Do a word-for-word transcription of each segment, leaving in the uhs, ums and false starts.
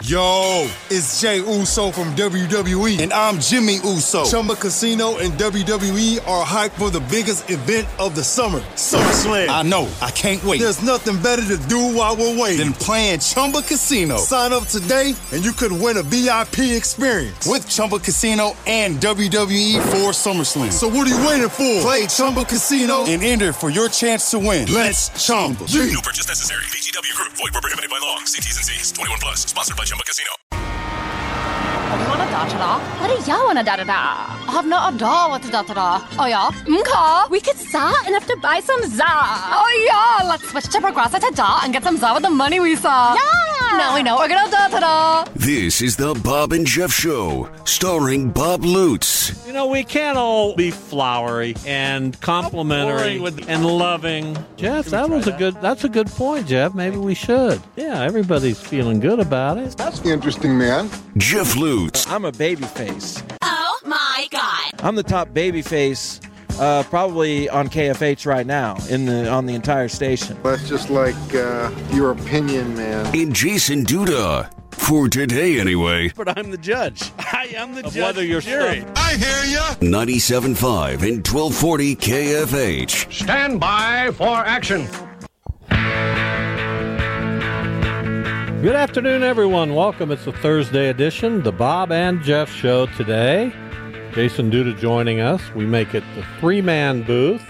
Yo, it's Jay Uso from W W E, and I'm Jimmy Uso. Chumba Casino and W W E are hyped for the biggest event of the summer, SummerSlam. I know, I can't wait. There's nothing better to do while we're waiting than playing Chumba Casino. Sign up today, and you could win a V I P experience with Chumba Casino and W W E for SummerSlam. So what are you waiting for? Play Chumba Casino and enter for your chance to win. Let's Chumba. No purchase necessary. V G W Group. Void where prohibited by law. See T's and C's. twenty-one plus. Sponsored by Chumba Casino. What do you want to da-da-da? What do y'all want to da-da-da? I have no idea what to da-da-da. Oh, yeah? Okay. We could sa enough to buy some za. Oh, yeah. Let's switch to Progressive to da and get some za with the money we saw. Yeah. Now we know we're going to da-da-da. This is the Bob and Jeff Show, starring Bob Lutz. You know, we can't all be flowery and complimentary and loving. Jeff, that was a good, that's a good point, Jeff. Maybe we should. Yeah, everybody's feeling good about it. That's interesting, man. Jeff Lutz. I'm a baby face. Oh, my God. I'm the top baby face uh, probably on K F H right now in the on the entire station. That's just like uh, your opinion, man. And Jason Duda. For today, anyway. But I'm the judge. I am the Of judge. whether you're jury. stuck. I hear ya. ninety-seven point five and twelve forty K F H. Stand by for action. Good afternoon, everyone. Welcome. It's the Thursday edition, the Bob and Jeff Show today. Jason Duda joining us. We make it the three-man booth.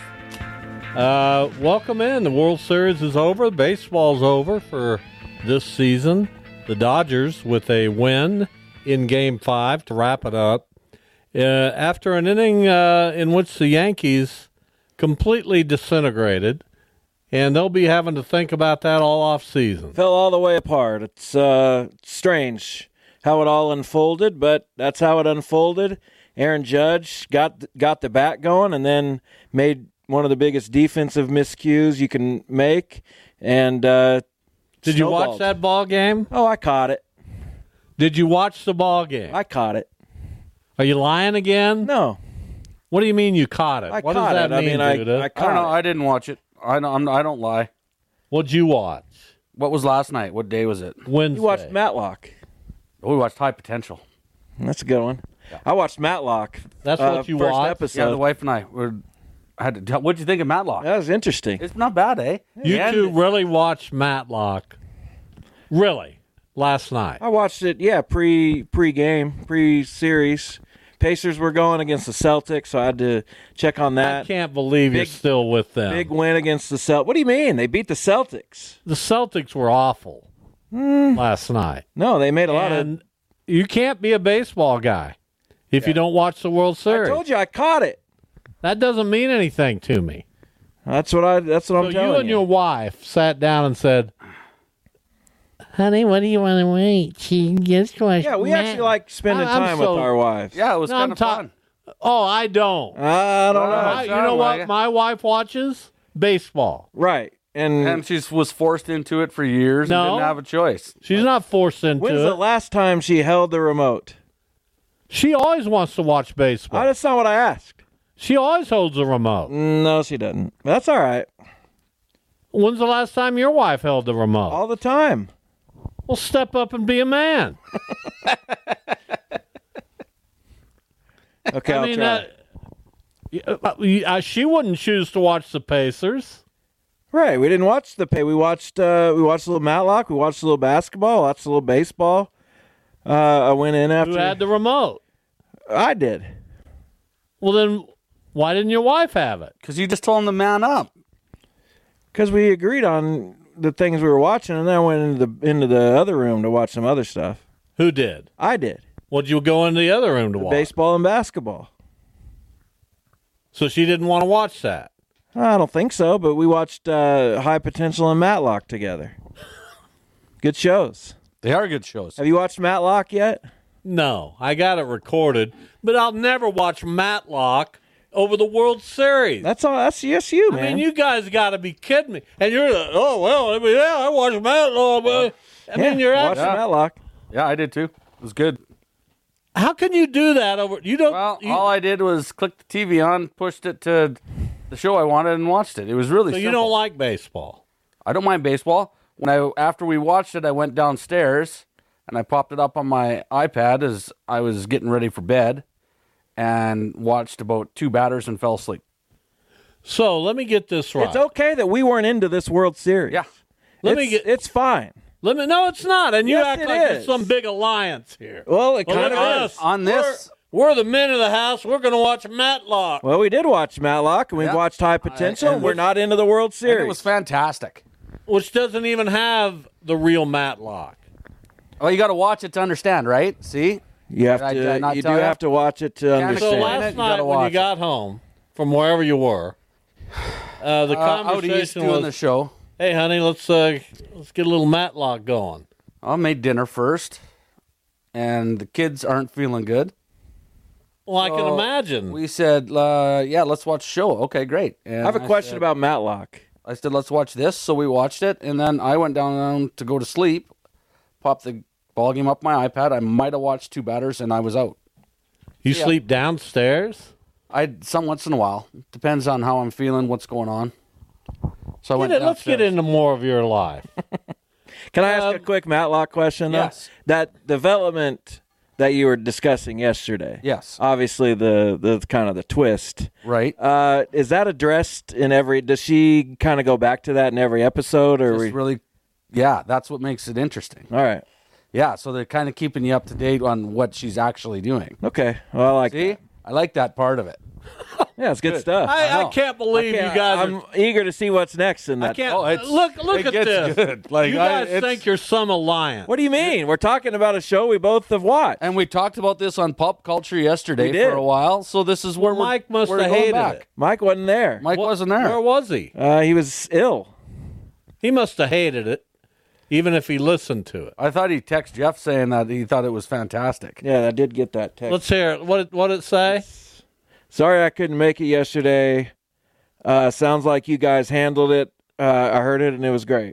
Uh, welcome in. The World Series is over. Baseball's over for this season. The Dodgers with a win in Game five to wrap it up. Uh, after an inning uh, in which the Yankees completely disintegrated, and they'll be having to think about that all off season. Fell all the way apart. It's uh, strange how it all unfolded, but that's how it unfolded. Aaron Judge got got the bat going and then made one of the biggest defensive miscues you can make. And uh, Did you watch snowballed. that ball game? Oh, I caught it. Did you watch the ball game? I caught it. Are you lying again? No. What do you mean you caught it? I what caught does that it. I mean, mean, I- Duda? I I don't know. I didn't watch it. I don't, I'm, I don't lie. What'd you watch? What was last night? What day was it? Wednesday. You watched Matlock. Oh, we watched High Potential. That's a good one. I watched Matlock. That's uh, what you first watched? episode. Yeah, the wife and I were. Had to, what'd you think of Matlock? That was interesting. It's not bad, eh? You And- two really watched Matlock. Really? Last night. I watched it, yeah, pre pre game, pre series. Pacers were going against the Celtics, so I had to check on I that. can't believe you're Big- still with them. Big win against the Celtics. What do you mean? They beat the Celtics. The Celtics were awful last night. No, they made a lot And you can't be a baseball guy if you don't watch the World of. I Series. told you I caught it. That doesn't mean anything to me. That's what I. That's what So I'm telling you and your wife sat down and said, "Honey, what do you want to wait? She gets watch." Yeah, we Matt." actually like spending I- I'm time so- with our wives. Yeah, it was No, kind I'm of ta- fun. Oh, I don't. I don't know. I- you know what? My wife watches baseball. Right, and, And she was forced into it for years No. and didn't have a choice. She's not forced into when's it. the last time she held the remote? She always wants to watch baseball. Oh, that's not what I asked. She always holds the remote. No, she doesn't. That's all right. When's the last time your wife held the remote? All the time. Well, step up and be a man. Okay, I I'll mean, try. uh, y- uh, y- uh, she wouldn't choose to watch the Pacers. Right, we didn't watch the pay. We watched. Uh, we watched a little Matlock. We watched a little basketball. Watched a little baseball. Uh, I went in after. Who had the remote? I did. Well, then why didn't your wife have it? Because you just told him to man up. Because we agreed on the things we were watching, and then I went into the into the other room to watch some other stuff. Who did? I did. What'd you go into the other room to watch? Baseball and basketball. So she didn't want to watch that. I don't think so, but we watched uh, High Potential and Matlock together. Good shows. They are good shows. Have you watched Matlock yet? No, I got it recorded, but I'll never watch Matlock over the World Series. That's all. That's yes, you I man. mean, you guys got to be kidding me. And you're like, oh, well, I mean, yeah, I watched Matlock. But I yeah, mean, you're watched actually, Matlock. Yeah, I did too. It was good. how can you do that over? You don't. Well, you, all I did was click the T V on, pushed it to the show I wanted, and watched it. It was really so you simple. don't like baseball. I don't mind baseball. When I after we watched it, I went downstairs and I popped it up on my iPad as I was getting ready for bed and watched about two batters and fell asleep. So let me get this right. It's okay that we weren't into this World Series. Yeah. Let it's, me get. It's fine. Let me. No, it's not. And you Yes, act it like is. there's some big alliance here. Well, it Well, kind look of at is. us. On this, We're, we're the men of the house. We're going to watch Matlock. Well, we did watch Matlock, and we've Yeah. watched High Potential, and and we're which- not into the World and Series. it was fantastic. Which doesn't even have the real Matlock. Well, you got to watch it to understand, right? See? you have Did I- to. did I not you do tell you? have to watch it to Can't understand. So explain last it, you night gotta when you watch got home from wherever you were, uh, the Uh, out east conversation doing was, the show. "Hey, honey, let's uh, let's get a little Matlock going." I made dinner first, and the kids aren't feeling good. Well, I can So imagine. We said, uh, yeah, let's watch the show. Okay, great. And I have a question said- about Matlock. I said, let's watch this. So we watched it, and then I went down to go to sleep, popped the ball game up my iPad. I might have watched two batters, and I was out. You yeah. sleep downstairs? I some once in a while. Depends on how I'm feeling, what's going on. So I Get went it, let's get downstairs. into more of your life. Can I ask Um, a quick Matlock question? Though? yes. That development that you were discussing yesterday. Yes. Obviously, the the kind of the twist. Right. Uh, is that addressed in every? Does she kind of go back to that in every episode, or Just we? really, yeah, that's what makes it interesting. All right. Yeah, so they're kind of keeping you up to date on what she's actually doing. Okay. Well, I like. See? that. I like that part of it. Yeah, it's good, stuff. I, I know. can't believe Okay, you guys I'm are. eager to see what's next in I that. can't. Oh, it's- look, look it at gets this. good. Like, you I- guys it's- think you're some alliance. What do you mean? We're talking about a show we both have watched. And we talked about this on Pop Culture yesterday We did. for a while. So this is where Well, we're, Mike must we're have going hated back. it. Mike wasn't there. Mike What- wasn't there. Where was he? Uh, he was ill. He must have hated it, even if he listened to it. I thought he texted Jeff saying that he thought it was fantastic. Yeah, I did get that text. Let's hear it. What what did it say? Sorry I couldn't make it yesterday. Uh, sounds like you guys handled it. Uh, I heard it and it was great.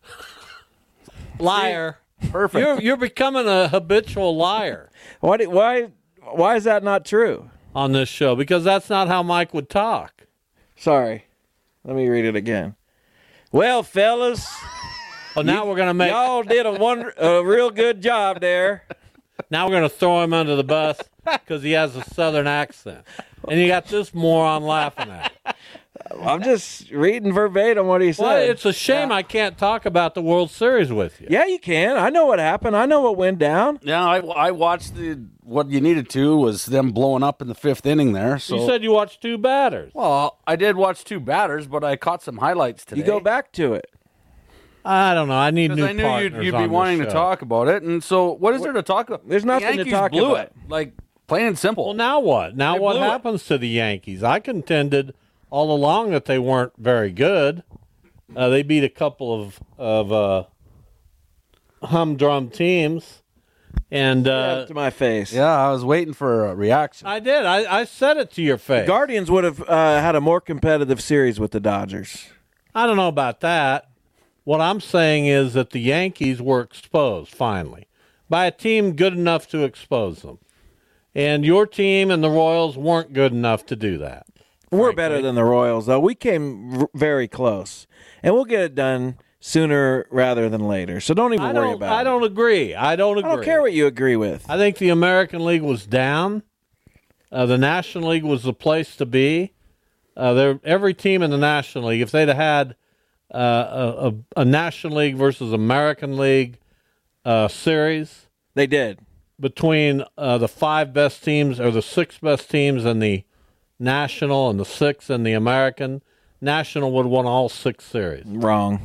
Liar. Perfect. You're you're becoming a habitual liar Why? do- Why? Why is that not true? on this show because that's not how Mike would talk. Sorry. Let me read it again. Well, fellas, Oh, now we're gonna make. y'all did a wonder, a real good job there. Now we're gonna throw him under the bus because he has a southern accent, and you got this moron laughing at it. I'm just reading verbatim what he said. Well, it's a shame I can't talk about the World Series with you. Yeah, you can. I know what happened. I know what went down. Yeah, I, I watched the what you needed to was them blowing up in the fifth inning there. So You said you watched two batters. well, I did watch two batters, but I caught some highlights today. You go back to it. I don't know. I need new because I knew partners you'd, you'd on be this wanting to show. talk about it, and so what is there to talk about? There's The nothing to Yankees talk blew about. it, like plain and simple. Well, now what? Now They what blew it. happens to the Yankees? I contended all along that they weren't very good. Uh, they beat a couple of of uh, humdrum teams, and uh, to my face. Yeah, I was waiting for a reaction. I did. I, I said it to your face. Guardians would have uh, had a more competitive series with the Dodgers. I don't know about that. What I'm saying is that the Yankees were exposed finally by a team good enough to expose them, and your team and the Royals weren't good enough to do that. We're better than the Royals, though. We came r- very close, and we'll get it done sooner rather than later. So don't even I worry don't. about I it. don't agree. I don't agree. I don't care what you agree with. I think the American League was down. Uh, the National League was the place to be. Uh, there, every team in the National League, if they'd have had uh, a, a, a National League versus American League uh, series They did. between uh, the five best teams or the six best teams in the National and the six in the American, National would have won all six series. Wrong.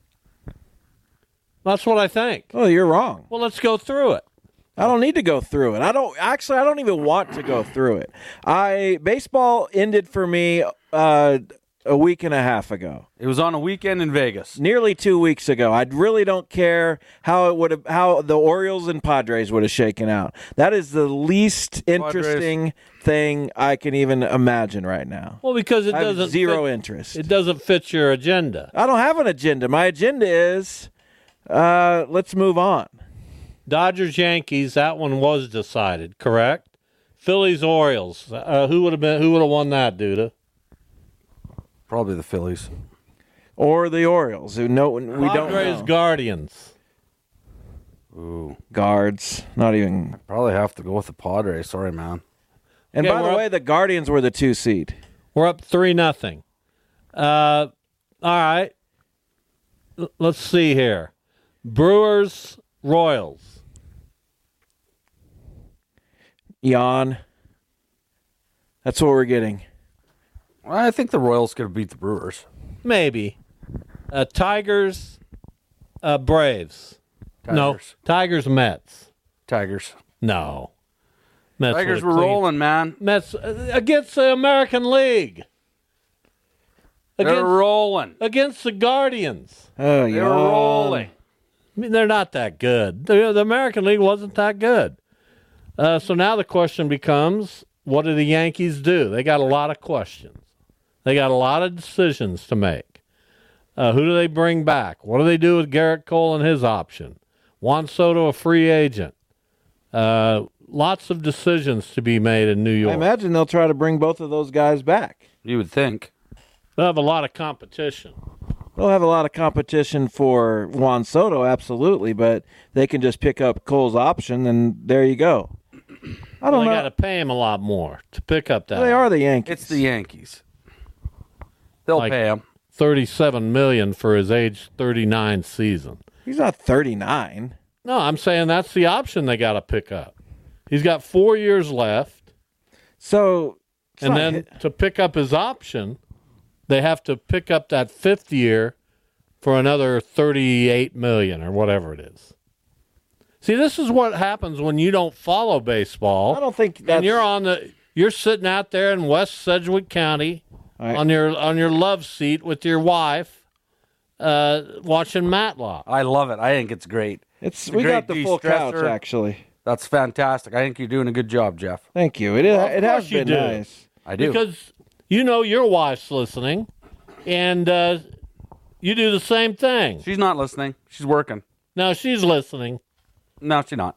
That's what I think. Oh, you're wrong. Well, let's go through it. I don't need to go through it. I don't actually. I don't even want to go through it. I baseball ended for me uh, a week and a half ago, It was on a weekend in Vegas. nearly two weeks ago. I really don't care how it would have, how the Orioles and Padres would have shaken out. That is the least interesting thing I can even imagine right now. Well, because it I have doesn't zero fit, interest. It doesn't fit your agenda. I don't have an agenda. My agenda is uh, let's move on. Dodgers Yankees, that one was decided, correct? Phillies Orioles, uh, who would have been? Who would have won that, Duda? Probably the Phillies. Or the Orioles, who know we don't Padres know. Guardians. Ooh. Guards. Not even. Probably have to go with the Padres. Sorry, man. And Okay, by the we're way, up- the Guardians were the two seed. We're up three nothing. Uh, all right. L- let's see here. Brewers, Royals. Jan. That's what we're getting. I think the Royals could beat the Brewers. Maybe. Uh, Tigers, uh, Braves. No, Tigers. Tigers, Mets. Tigers. No. Mets Tigers would've were cleaned- rolling, man. Mets uh, against the American League. They're Against, rolling. against the Guardians. Oh, They were rolling. I mean, they're not that good. The, the American League wasn't that good. Uh, so now the question becomes, what do the Yankees do? They got a lot of questions. They got a lot of decisions to make. Uh, who do they bring back? What do they do with Garrett Cole and his option? Juan Soto, a free agent. Uh, lots of decisions to be made in New York. I imagine they'll try to bring both of those guys back. You would think. They'll have a lot of competition. They'll have a lot of competition for Juan Soto, absolutely, but they can just pick up Cole's option, and there you go. I Well, don't they know. got to pay him a lot more to pick up that. They are the Yankees. It's the Yankees. They'll Like- pay him. thirty-seven million dollars for his age thirty-nine season. He's not thirty-nine. No, I'm saying that's the option they got to pick up. He's got four years left, So, it's and not then hit- to pick up his option, they have to pick up that fifth year for another thirty-eight million dollars or whatever it is. See, this is what happens when you don't follow baseball. I don't think that's... and you're on the you're sitting out there in West Sedgwick County Right. on your on your love seat with your wife, uh, watching Matlock. I love it. I think it's great. It's, a we got great the full couch, de-stressor. actually. That's fantastic. I think you're doing a good job, Jeff. Thank you. It, Well, of it has course you been do. nice. I do. Because you know your wife's listening, and uh, you do the same thing. She's not listening. She's working. Now she's listening. No, she's not.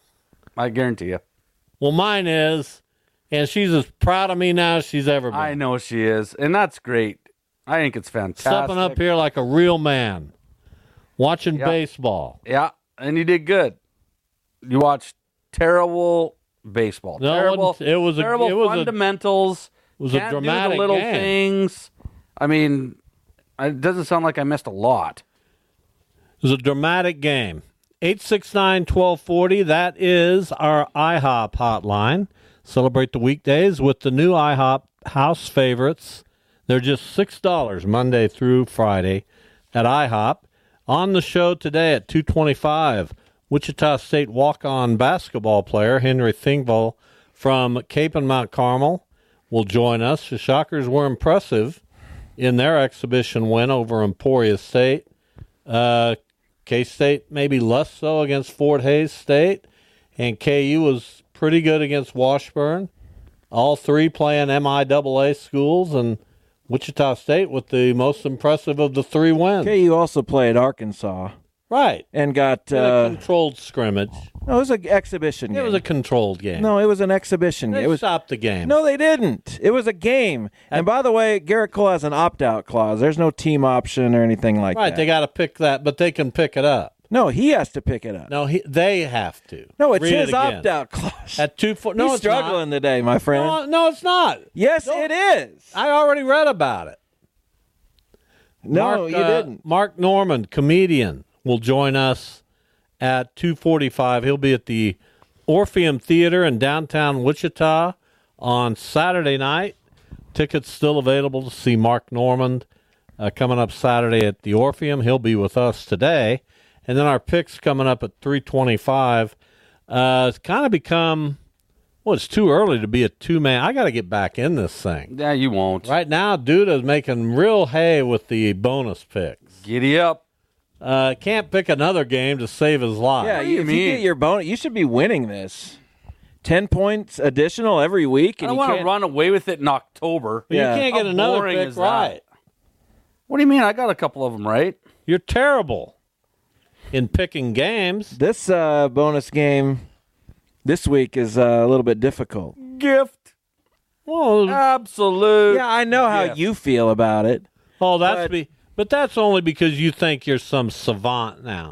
I guarantee you. Well, mine is, and she's as proud of me now as she's ever been. I know she is, and that's great. I think it's fantastic. Stepping up here like a real man, watching Yeah. baseball. Yeah, and you did good. You watched terrible baseball. No, it terrible, wasn't- it was a- terrible it was a- fundamentals. it was a Can't dramatic do the little game. things. I mean, it doesn't sound like I missed a lot. It was a dramatic game. eight six nine, one two four zero, that is our IHOP hotline. Celebrate the weekdays with the new IHOP house favorites. They're just six dollars Monday through Friday at IHOP. On the show today at two twenty-five, Wichita State walk-on basketball player Henry Thingvall from Cape and Mount Carmel will join us. The Shockers were impressive in their exhibition win over Emporia State. Uh, K-State maybe less so against Fort Hays State, and K U was pretty good against Washburn. All three playing M I A A schools, and Wichita State with the most impressive of the three wins. K U also played Arkansas Right. and got... In a Uh, controlled scrimmage. no, it was an exhibition It game. was a controlled game. no, it was an exhibition They game. It was stopped the game. No, they didn't. It was a game. And by the way, Garrett Cole has an opt-out clause. There's no team option or anything like Right, that. they got to pick that, but they can pick it up. No, he has to pick it up. No, he, they have to. No, it's Read it his again. opt-out clause. At two four. No, He's it's struggling today, my friend. not. No, no, it's not. yes, No. it is. I already read about it. No, Mark, you uh, didn't. Mark Norman, comedian, will join us at two forty-five. He'll be at the Orpheum Theater in downtown Wichita on Saturday night. Tickets still available to see Mark Norman uh, coming up Saturday at the Orpheum. He'll be with us today. And then our picks coming up at three twenty-five. Uh, it's kind of become, well, it's too early to be a two-man. I got to get back in this thing. Yeah, you won't. Right now, Duda's making real hay with the bonus picks. Giddy up. Uh, can't pick another game to save his life. Yeah, What do you, you if you mean? get your bonus, you should be winning this. Ten points additional every week. I And don't you want to can't- run away with it in October. But Yeah. you can't get How another boring pick is that? right. What do you mean? I got a couple of them right. You're terrible in picking games. This uh, bonus game this week is uh, a little bit difficult. Gift. Well, Absolute. Yeah, I know how Yes. you feel about it. oh, that's but- be, but that's only because you think you're some savant now.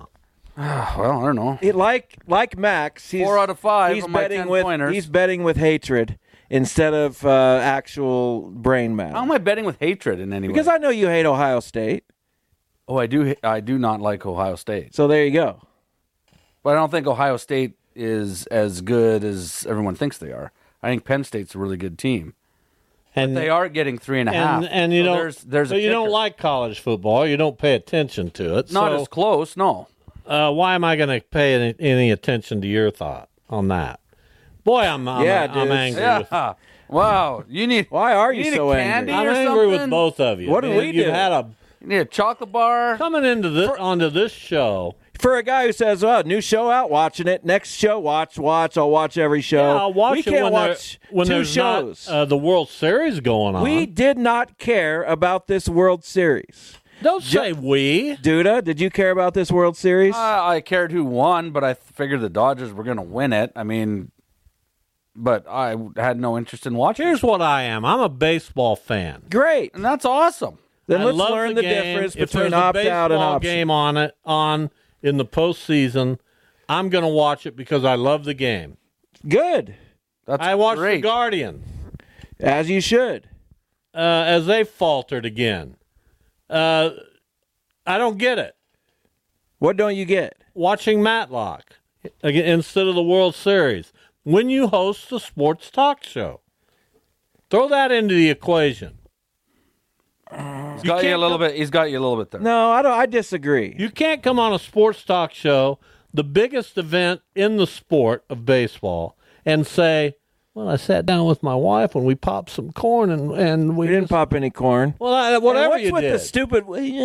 Well, I don't know. It, like like Max, he's, Four out of five He's on my betting ten with pointers. he's betting with hatred instead of uh, actual brain matter. How am I betting with hatred in any way? Because I know you hate Ohio State. Oh, I do. I do not like Ohio State. So there you go. But I don't think Ohio State is as good as everyone thinks they are. I think Penn State's a really good team. And But they are getting three and a half. and, and you So don't. There's, there's so a you don't kicker. like college football. You don't pay attention to it. Not so, as close, no. uh, why am I going to pay any, any attention to your thought on that? Boy, I'm I'm, Yeah, I'm dude. angry. With, Yeah. Wow. You need. Why are you need a so candy angry? I'm or angry with something? both of you. What did Man, we You've do? had a You need a chocolate bar. coming into this onto this show. For a guy who says, "Oh, new show out, watching it. Next show, watch, watch. I'll watch every show." Yeah, I'll watch we it can't when, there- watch when two there's shows. not uh, the World Series going on. we did not care about this World Series. don't say we. Duda, did you care about this World Series? Uh, I cared who won, but I figured the Dodgers were going to win it. I mean, but I had no interest in watching. Here's what I am. I'm a baseball fan. Great. And that's awesome. Then I let's love learn the, the, game. difference if between there's a opt out and baseball opt game on it on in the postseason, I'm going to watch it because I love the game. Good, That's I watched great. the Guardians as you should. uh, as they faltered again. Uh, I don't get it. What don't you get? Watching Matlock again, instead of the World Series when you host a sports talk show. Throw that into the equation. He's got you, can't a little go- bit. He's got you a little bit there. No, I don't. I disagree. You can't come on a sports talk show, the biggest event in the sport of baseball, and say, well, I sat down with my wife and we popped some corn and, and we We didn't just- pop any corn. Well, I, whatever What's you with did. the stupid?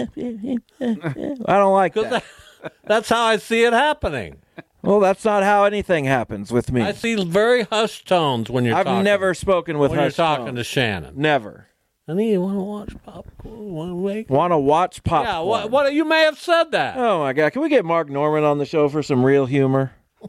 I don't like 'Cause that. that- that's how I see it happening. Well, that's not how anything happens with me. I see very hushed tones when you're I've talking. never spoken with when you're hush talking tones. to Shannon. Never. Honey, you want to watch popcorn? Want to make? Want to watch popcorn? Yeah, what, what? You may have said that. Oh my God! Can we get Mark Norman on the show for some real humor?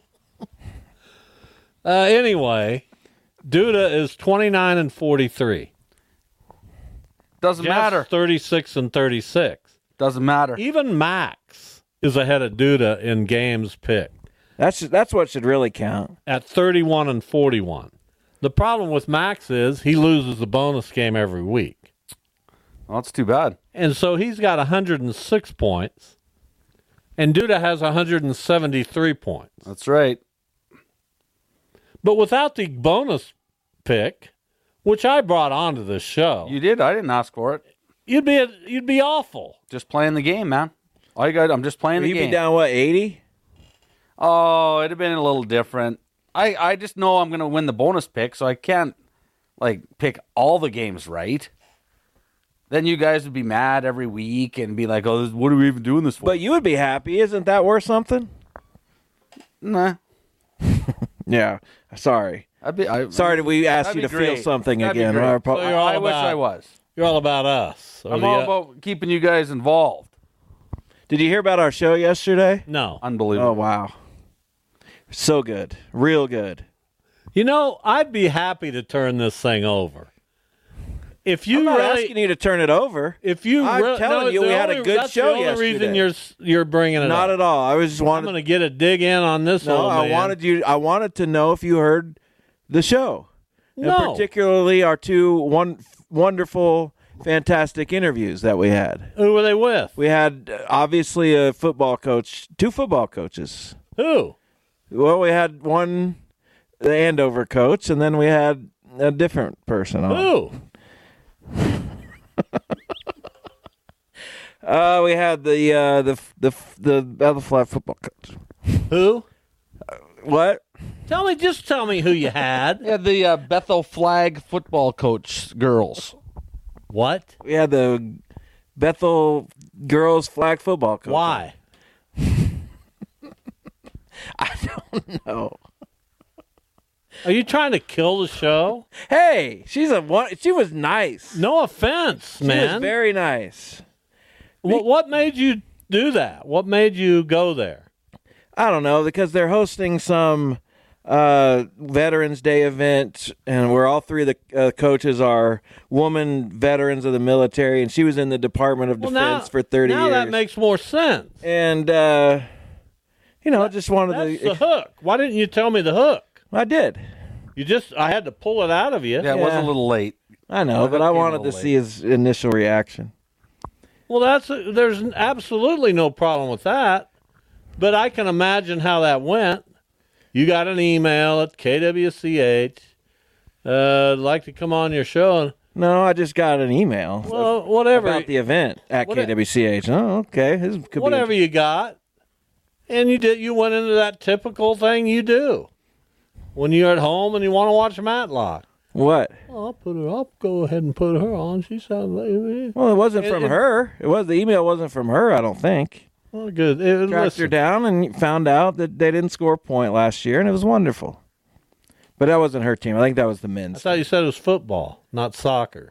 Uh, anyway, Duda is twenty-nine and forty-three. Doesn't Jeff's matter. thirty-six and thirty-six. Doesn't matter. Even Max is ahead of Duda in games picked That's that's what should really count. at thirty-one and forty-one. The problem with Max is he loses the bonus game every week. Well, that's too bad. And so he's got one hundred six points, and Duda has one hundred seventy-three points. That's right. But without the bonus pick, which I brought onto this show, You did. I didn't ask for it. you'd be you'd be awful. Just playing the game, man. All you got. I'm just playing Will the you game. be down what eighty? Oh, it'd have been a little different. I, I just know I'm going to win the bonus pick, so I can't like pick all the games right. Then you guys would be mad every week and be like, "Oh, what are we even doing this for?" But you would be happy, isn't that worth something? nah. Yeah. Sorry. I'd be, I, Sorry that we asked That'd you to be feel great. something That'd be again. great. Our po- So you're all I wish about- I was. You're all about us. Or I'm the, all uh, about keeping you guys involved. Did you hear about our show yesterday? No. Unbelievable. Oh wow. So good. Real good. You know, I'd be happy to turn this thing over. If you I'm not really, asking you to turn it over. if you, I'm re- telling no, you the we had a only- good that's show the only yesterday. reason you're s- you're bringing it Not up. at all. I was just I'm wanted going to get a dig in on this No, old I man. wanted you I wanted to know if you heard the show. And No. particularly our two one wonderful fantastic interviews that we had. Who were they with? We had uh, obviously a football coach, two football coaches. Who? Well, we had one the Andover coach, and then we had a different person on. Who? Uh, we had the uh, the the the Bethel Flat football coach. Who? What? Tell me, just tell me who you had. Yeah, the uh, Bethel Flag football coach girls. What? We had the Bethel girls flag football coach. Why? I don't know. Are you trying to kill the show? Hey, she's a one. She was nice. No offense, She man. was very nice. What, what made you do that? What made you go there? I don't know, because they're hosting some uh, Veterans Day event, and where all three of the uh, coaches are woman veterans of the military, and she was in the Department of Well, Defense now, for thirty now years. that makes more sense. and uh, You know, just wanted That's to. the hook. Why didn't you tell me the hook? I did. You just, I had to pull it out of you. Yeah, it was Yeah. a little late. I know, The but hook I came a wanted to little see his initial reaction. Well, that's there's absolutely no problem with that. But I can imagine how that went. You got an email at K W C H. Uh, I'd like to come on your show. And, No, I just got an email. well, whatever. About the event at What- K W C H. Oh, okay. This could whatever be you got, and you did. You went into that typical thing you do when you're at home and you want to watch Matlock. What? Well, I'll put her. I'll go ahead and put her on. She sounds like Well, it wasn't It- from it- her. It was the email wasn't from her. I don't think. well, good. It, Tracked listen, her down and found out that they didn't score a point last year, and it was wonderful. But that wasn't her team. I think that was the I men's. thought you said it was football, not soccer.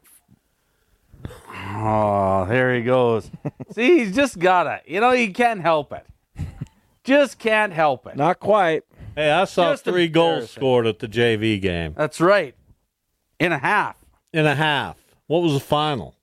Oh, there he goes. See, he's just gotta. You know, he can't help it. Just can't help it. Not quite. Hey, I saw Just three goals embarrassing. scored at the J V game That's right. In a half. in a half. What was the final?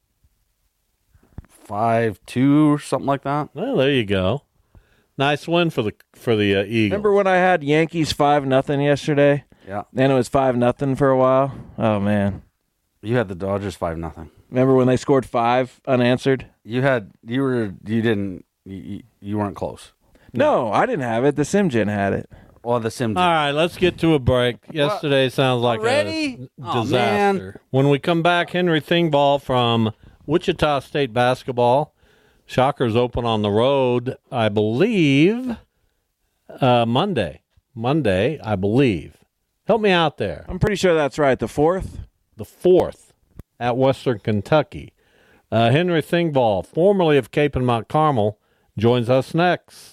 Five, two, or something like that. Well, there you go. Nice win for the for the uh, Eagles. Remember when I had Yankees five nothing yesterday? Yeah. And it was five nothing for a while. Oh man. You had the Dodgers five nothing. Remember when they scored five unanswered? You had you were you didn't you, you weren't close. No, I didn't have it. The Simgen had it. Well, the Sims. All right, let's get to a break. Yesterday sounds like Already? a Oh, disaster. man. When we come back, Henry Thingvall from Wichita State basketball. Shockers open on the road, I believe, uh, Monday. Monday, I believe. Help me out there. I'm pretty sure that's right. The fourth? The fourth at Western Kentucky. Uh, Henry Thingvall, formerly of Cape and Mount Carmel, joins us next.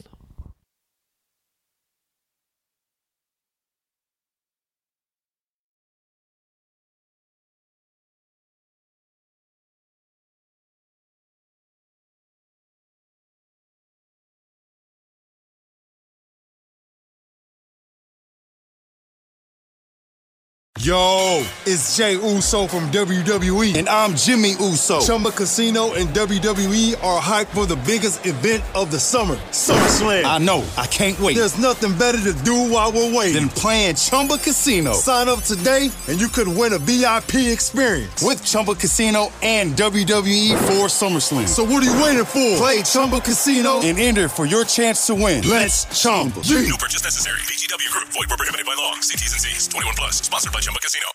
Yo, it's Jay Uso from W W E, and I'm Jimmy Uso. Chumba Casino and W W E are hyped for the biggest event of the summer, SummerSlam. I know, I can't wait. There's nothing better to do while we're waiting than playing Chumba Casino. Sign up today, and you could win a V I P experience with Chumba Casino and W W E for SummerSlam. So what are you waiting for? Play Chumba Casino and enter for your chance to win. Let's Chumba. No purchase necessary. V G W Group. Void where prohibited by law. See T's and C's. twenty-one plus. Sponsored by Chumba Casino.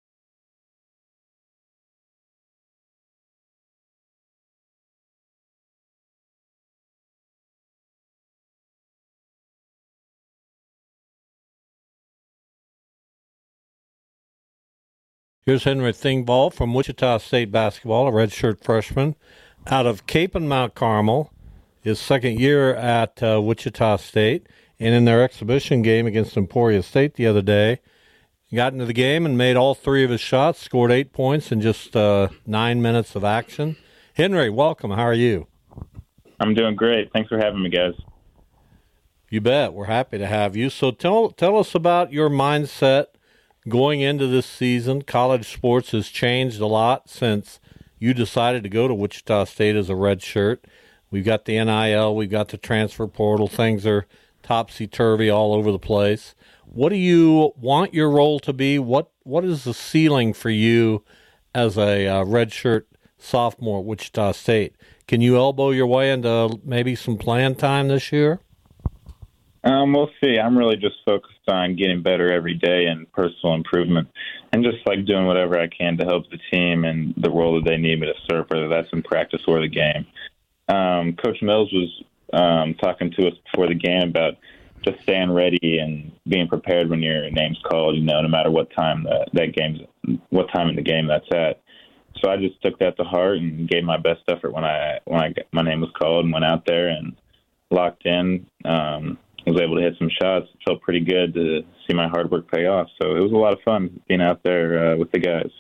Here's Henry Thingvall from Wichita State basketball, a redshirt freshman out of Cape and Mount Carmel, his second year at uh, Wichita State. And in their exhibition game against Emporia State the other day, he got into the game and made all three of his shots, scored eight points in just uh, nine minutes of action. Henry, welcome. How are you? I'm doing great. Thanks for having me, guys. You bet. We're happy to have you. So tell tell us about your mindset going into this season. College sports has changed a lot since you decided to go to Wichita State as a red shirt. We've got the N I L, we've got the transfer portal. Things are topsy-turvy all over the place. What do you want your role to be? What What is the ceiling for you as a uh, redshirt sophomore at Wichita State? Can you elbow your way into maybe some playing time this year? Um, we'll see. I'm really just focused on getting better every day and personal improvement and just like doing whatever I can to help the team and the role that they need me to serve, whether that's in practice or the game. Um, Coach Mills was um, talking to us before the game about just staying ready and being prepared when your name's called, you know, no matter what time that, that game's, what time in the game that's at. So I just took that to heart and gave my best effort when I when I got, my name was called and went out there and locked in. Um, was able to hit some shots. It felt pretty good to see my hard work pay off. So it was a lot of fun being out there uh, with the guys.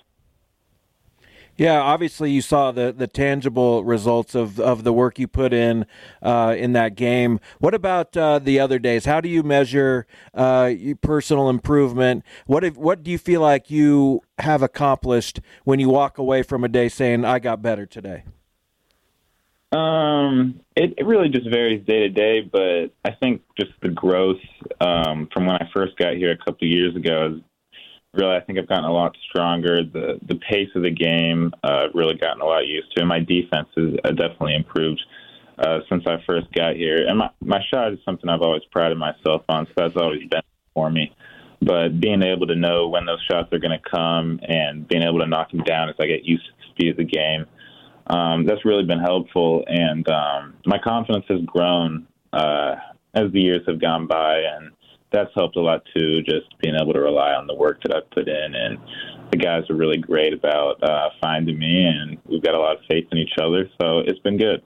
Yeah, obviously you saw the, the tangible results of, of the work you put in uh, in that game. What about uh, the other days? How do you measure uh, personal improvement? What if, what do you feel like you have accomplished when you walk away from a day saying, I got better today? Um, it, it really just varies day to day, but I think just the growth um, from when I first got here a couple of years ago is really, I think I've gotten a lot stronger. The the pace of the game uh, I've really gotten a lot used to, and my defense has uh, definitely improved uh, since I first got here. And my, my shot is something I've always prided myself on, so that's always been for me. But being able to know when those shots are going to come and being able to knock them down as I get used to the speed of the game, um, that's really been helpful. And um, my confidence has grown uh, as the years have gone by, and that's helped a lot too, just being able to rely on the work that I've put in. And the guys are really great about uh, finding me, and we've got a lot of faith in each other, so it's been good.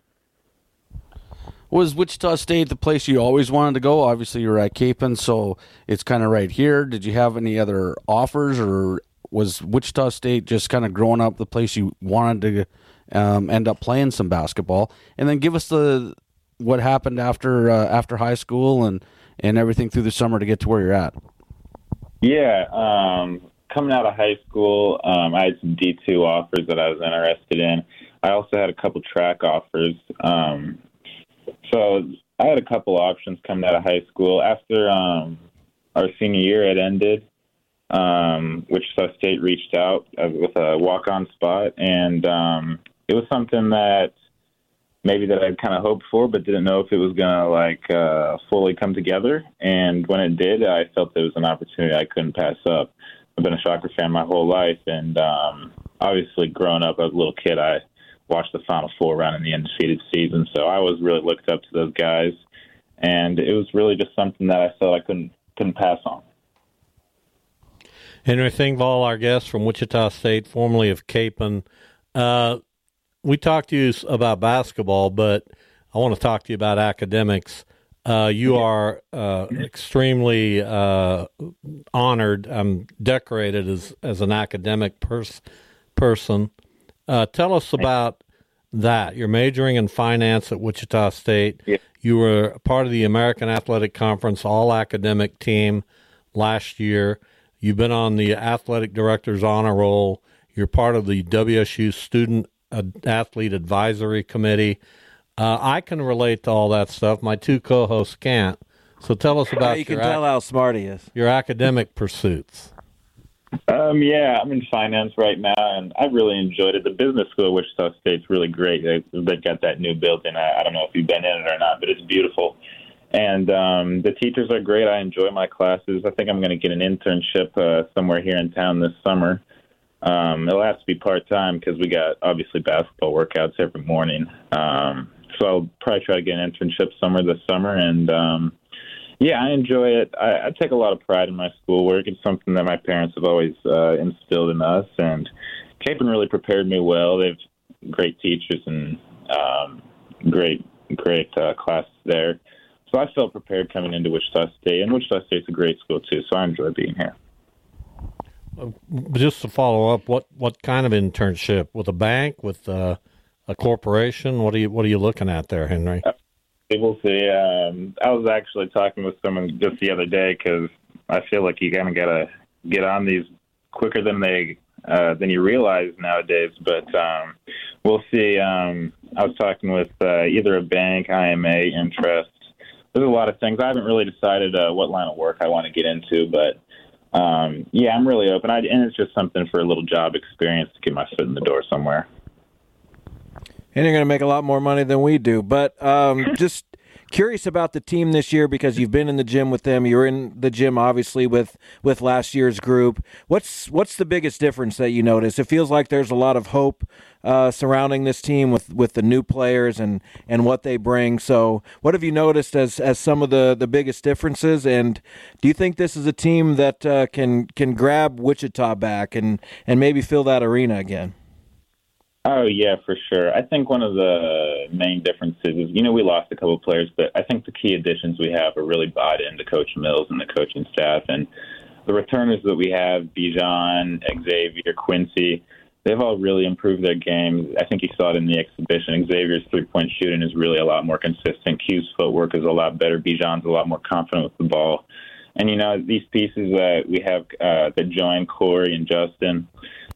Was Wichita State the place you always wanted to go? Obviously, you were at Capon, so it's kind of right here. Did you have any other offers, or was Wichita State just kind of growing up the place you wanted to um, end up playing some basketball? And then give us the what happened after uh, after high school and, and everything through the summer to get to where you're at. Yeah, um, coming out of high school, um, I had some D two offers that I was interested in. I also had a couple track offers. Um, So I had a couple options coming out of high school. After um, our senior year had ended, um, Wichita State reached out with a walk-on spot, and um, it was something that maybe that I'd kind of hoped for, but didn't know if it was going to like uh, fully come together. And when it did, I felt there was an opportunity I couldn't pass up. I've been a Shocker fan my whole life, and um, obviously growing up as a little kid, I watched the Final Four run in the undefeated season, so I was really looked up to those guys, and it was really just something that I felt I couldn't couldn't pass on. Henry Thingvall, our guest from Wichita State, formerly of Capon. Uh, we talked to you about basketball, but I want to talk to you about academics. Uh, you are uh, extremely uh, honored, um, decorated as, as an academic pers- person. Uh, tell us about that. You're majoring in finance at Wichita State. Yeah. You were part of the American Athletic Conference all-academic team last year. You've been on the athletic director's honor roll. You're part of the W S U Student Athlete Advisory Committee. Uh, I can relate to all that stuff. My two co-hosts can't. So tell us about you your, can tell ac- how smart he is. your academic pursuits. Um, yeah, I'm in finance right now, and I've really enjoyed it. The business school at Wichita State's really great. They, they've got that new building. I, I don't know if you've been in it or not, but it's beautiful. And um, the teachers are great. I enjoy my classes. I think I'm going to get an internship uh, somewhere here in town this summer. Um, it'll have to be part-time because we got, obviously, basketball workouts every morning. Um, so I'll probably try to get an internship somewhere this summer, and um, yeah, I enjoy it. I, I take a lot of pride in my schoolwork. It's something that my parents have always uh, instilled in us, and Capon really prepared me well. They have great teachers and um, great, great uh, classes there. So I felt prepared coming into Wichita State, and Wichita State's a great school too, so I enjoy being here. Just to follow up, what, what kind of internship? With a bank, with uh, a corporation? What are you What are you looking at there, Henry? Uh, We'll see. Um, I was actually talking with someone just the other day because I feel like you kind of got to get on these quicker than they uh, than you realize nowadays. But um, we'll see. Um, I was talking with uh, either a bank, I M A, interest. There's a lot of things. I haven't really decided uh, what line of work I want to get into, but um, yeah, I'm really open. I, and it's just something for a little job experience to get my foot in the door somewhere. And you're going to make a lot more money than we do. But um, just curious about the team this year because you've been in the gym with them. You were in the gym, obviously, with, with last year's group. What's what's the biggest difference that you notice? It feels like there's a lot of hope uh, surrounding this team with, with the new players and, and what they bring. So what have you noticed as, as some of the, the biggest differences? And do you think this is a team that uh, can can grab Wichita back and, and maybe fill that arena again? Oh, yeah, for sure. I think one of the main differences is, you know, we lost a couple of players, but I think the key additions we have are really bought into Coach Mills and the coaching staff. And the returners that we have, Bijan, Xavier, Quincy, they've all really improved their game. I think you saw it in the exhibition. Xavier's three-point shooting is really a lot more consistent. Q's footwork is a lot better. Bijan's a lot more confident with the ball. And, you know, these pieces that we have uh, that join Corey and Justin,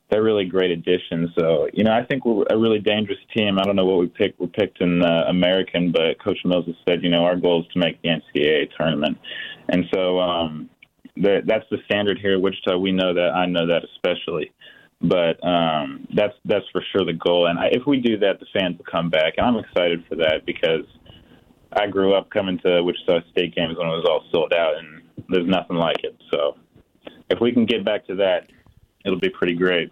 they're really great additions. So, you know, I think we're a really dangerous team. I don't know what we picked. We're picked in the American, but Coach Mills has said, you know, our goal is to make the N C double A tournament. And so um, the, that's the standard here at Wichita. We know that. I know that especially. But um, that's that's for sure the goal. And I, if we do that, the fans will come back. And I'm excited for that because I grew up coming to Wichita State games when it was all sold out, and there's nothing like it. So if we can get back to that, it'll be pretty great.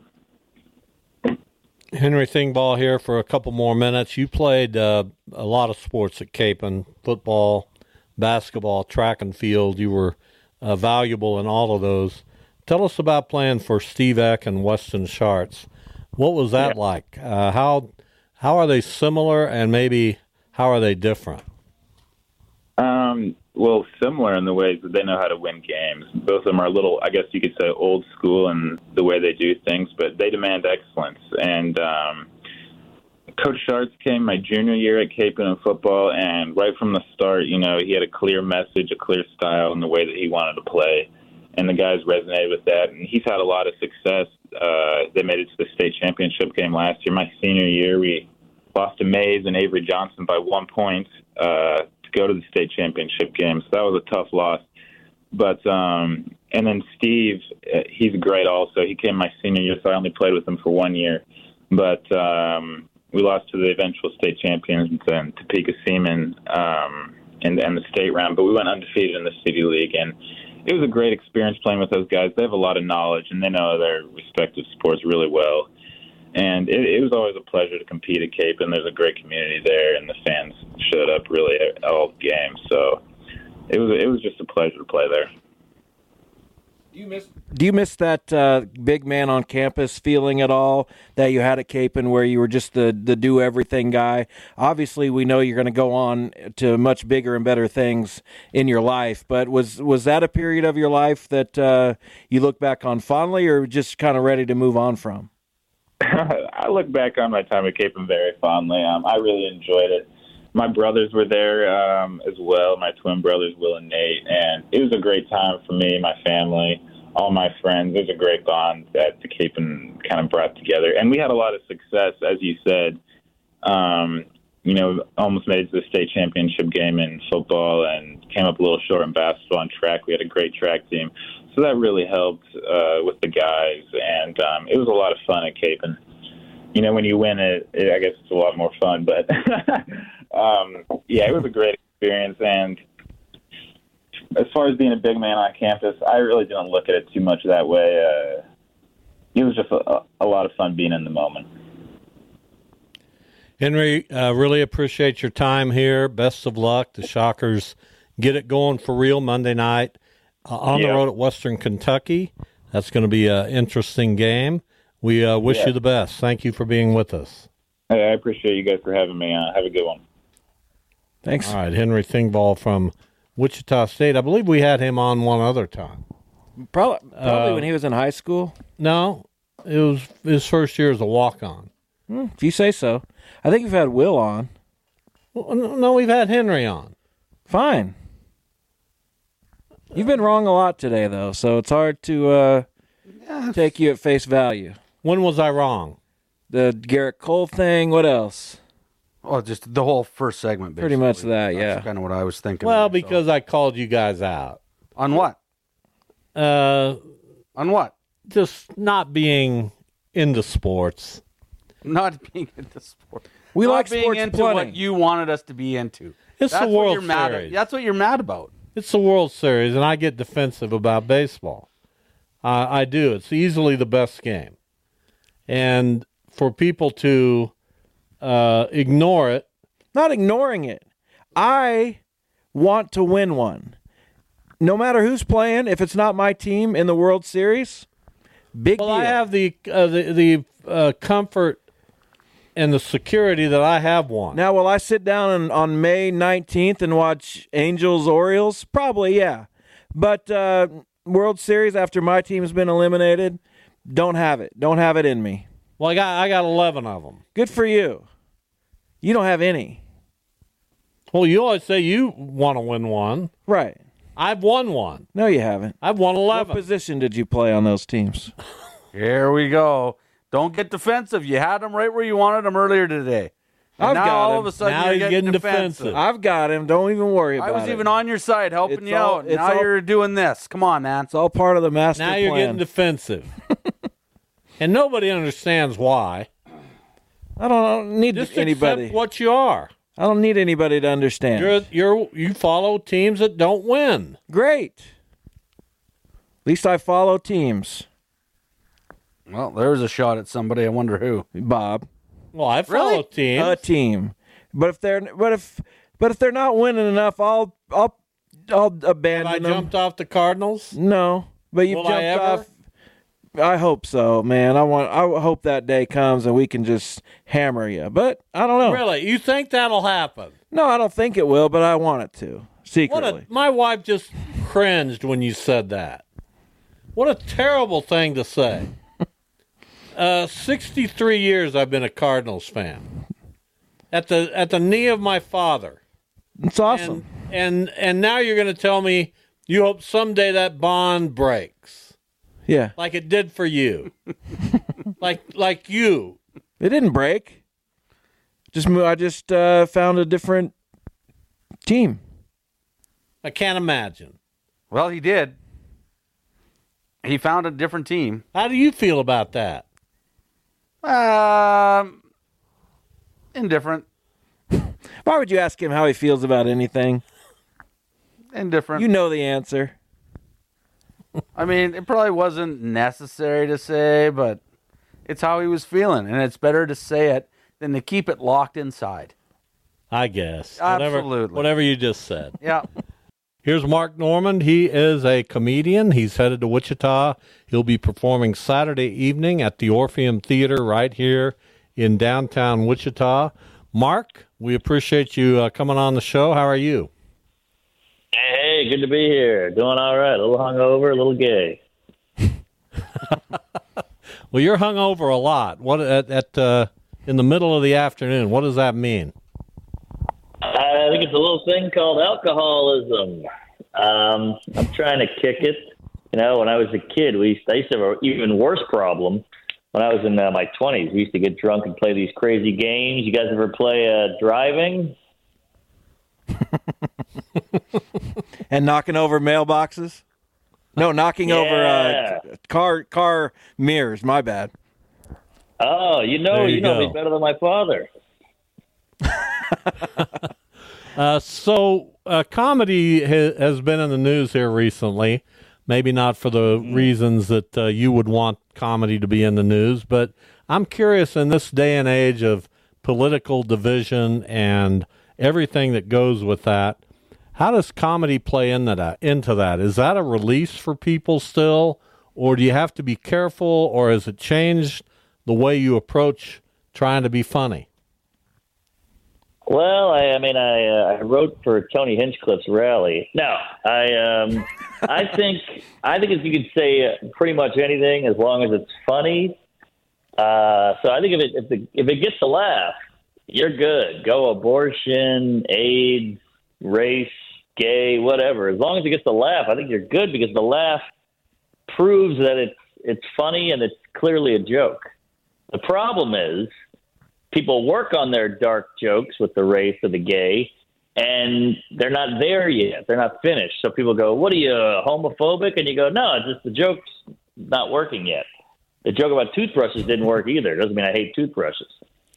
Henry Thingvall here for a couple more minutes. You played uh, a lot of sports at Kapaun, football, basketball, track and field. You were uh, valuable in all of those. Tell us about playing for Steve Eck and Weston Schartz. What was that yeah. like? Uh, how how are they similar, and maybe how are they different? Um, well, similar in the ways that they know how to win games. Both of them are a little, I guess you could say, old school in the way they do things, but they demand excellence. And um, Coach Schartz came my junior year at Kapaun in football, and right from the start, you know, he had a clear message, a clear style in the way that he wanted to play. And the guys resonated with that. And he's had a lot of success. Uh, they made it to the state championship game last year. My senior year, we lost to Mays and Avery Johnson by one point uh, to go to the state championship game. So that was a tough loss. But um, and then Steve, uh, he's great also. He came my senior year, so I only played with him for one year. But um, we lost to the eventual state champions in Topeka Seaman um, and, and the state round. But we went undefeated in the City League. And it was a great experience playing with those guys. They have a lot of knowledge, and they know their respective sports really well. And it, it was always a pleasure to compete at Cape, and there's a great community there, and the fans showed up really at all the games. So it was it was just a pleasure to play there. Do you miss Do you miss that uh, big man on campus feeling at all that you had at Kapaun, where you were just the, the do everything guy? Obviously, we know you're going to go on to much bigger and better things in your life, but was was that a period of your life that uh, you look back on fondly, or just kind of ready to move on from? I look back on my time at Kapaun very fondly. Um, I really enjoyed it. My brothers were there um, as well, my twin brothers, Will and Nate, and it was a great time for me, my family, all my friends. It was a great bond that the Kapaun kind of brought together. And we had a lot of success, as you said. Um, you know, almost made it to the state championship game in football and came up a little short in basketball and track. We had a great track team. So that really helped uh, with the guys, and um, it was a lot of fun at Kapaun. You know, when you win it, it I guess it's a lot more fun, but Um, yeah, it was a great experience, and as far as being a big man on campus, I really didn't look at it too much that way. Uh, it was just a, a lot of fun being in the moment. Henry, uh, really appreciate your time here. Best of luck. The Shockers get it going for real Monday night uh, on yeah. the road at Western Kentucky. That's going to be an interesting game. We uh, wish yeah. you the best. Thank you for being with us. Hey, I appreciate you guys for having me on. Have a good one. Thanks. All right, Henry Thingvall from Wichita State. I believe we had him on one other time. Probably, probably uh, when he was in high school. No, it was his first year as a walk-on. Hmm, if you say so. I think we've had Will on. Well, no, we've had Henry on. Fine. You've been wrong a lot today, though, so it's hard to uh, yes. take you at face value. When was I wrong? The Garrett Cole thing. What else? Oh, just the whole first segment, basically. Pretty much that, That's yeah. kind of what I was thinking. Well, of, because so. I called you guys out. On what? Uh, On what? Just not being into sports. Not being into sports. We not like being sports into plenty. what you wanted us to be into. It's That's the World what you're mad Series. at. That's what you're mad about. It's the World Series, and I get defensive about baseball. Uh, I do. It's easily the best game. And for people to uh, ignore it. Not ignoring it. I want to win one. No matter who's playing, if it's not my team in the World Series, big well, deal. I have the uh, the, the uh, comfort and the security that I have one. Now, will I sit down on, on May nineteenth and watch Angels-Orioles? Probably, yeah. But uh, World Series, after my team's been eliminated, don't have it. Don't have it in me. Well, I got I got eleven of them. Good for you. You don't have any. Well, you always say you want to win one. Right. I've won one. No, you haven't. I've won eleven. What position did you play on those teams? Here we go. Don't get defensive. You had him right where you wanted him earlier today. And I've now got all him. of a sudden Now you're he's getting, getting defensive. defensive. I've got him. Don't even worry about I it. was even on your side helping It's you all- out. it's Now all- you're doing this. Come on, man. It's all part of the master Now plan. you're getting defensive. And nobody understands why. I don't, I don't need Just anybody. accept what you are. I don't need anybody to understand. You're you're you follow teams that don't win. Great. At least I follow teams. Well, there's a shot at somebody. I wonder who. Bob. Well, I follow Really? teams. A team. But if they're but if but if they're not winning enough, I'll I'll I'll abandon Have I them. jumped off the Cardinals? No, but you've Will I jumped ever? off. I hope so, man. I want. I hope that day comes and we can just hammer you. But I don't know. Really? You think that'll happen? No, I don't think it will. But I want it to What secretly. a, my wife just cringed when you said that. What a terrible thing to say. Uh, sixty-three years I've been a Cardinals fan. At the at the knee of my father. It's awesome. And and, and now you're going to tell me you hope someday that bond breaks. Yeah, Like it did for you. like like you. it didn't break. Just mo- I just uh, found a different team. I can't imagine. Well, he did. He found a different team. How do you feel about that? Um, indifferent. Why would you ask him how he feels about anything? Indifferent. You know the answer. I mean, it probably wasn't necessary to say, but it's how he was feeling, and it's better to say it than to keep it locked inside. I guess. Whatever, Absolutely. whatever you just said. Yeah. Here's Mark Normand. He is a comedian. He's headed to Wichita. He'll be performing Saturday evening at the Orpheum Theater right here in downtown Wichita. Mark, we appreciate you uh, coming on the show. How are you? Hey, good to be here. Doing all right. A little hungover, a little gay. Well, you're hungover a lot. What at, at uh, in the middle of the afternoon? What does that mean? I think it's a little thing called alcoholism. Um, I'm trying to kick it. You know, when I was a kid, we used, I used to have an even worse problem. When I was in uh, my twenties, we used to get drunk and play these crazy games. You guys ever play uh, driving? And knocking over mailboxes? No, knocking over Yeah. uh, car car mirrors. My bad. Oh, you know, There you, you know go. me better than my father. Uh, so, uh, comedy ha- has been in the news here recently. Maybe not for the reasons that uh, you would want comedy to be in the news, but I'm curious in this day and age of political division and everything that goes with that, how does comedy play into that? Into that? Is that a release for people still, or do you have to be careful, or has it changed the way you approach trying to be funny? Well, I, I mean, I uh, I wrote for Tony Hinchcliffe's rally. No, I um, I think I think if you could say uh, pretty much anything as long as it's funny. Uh, so I think if it if the if it gets a laugh, you're good. Go abortion, AIDS, race, gay, whatever. As long as it gets a laugh, I think you're good because the laugh proves that it's it's funny and it's clearly a joke. The problem is, people work on their dark jokes with the race or the gay, and they're not there yet. They're not finished. So people go, what are you, homophobic? And you go, no, it's just the joke's not working yet. The joke about toothbrushes didn't work either. It doesn't mean I hate toothbrushes.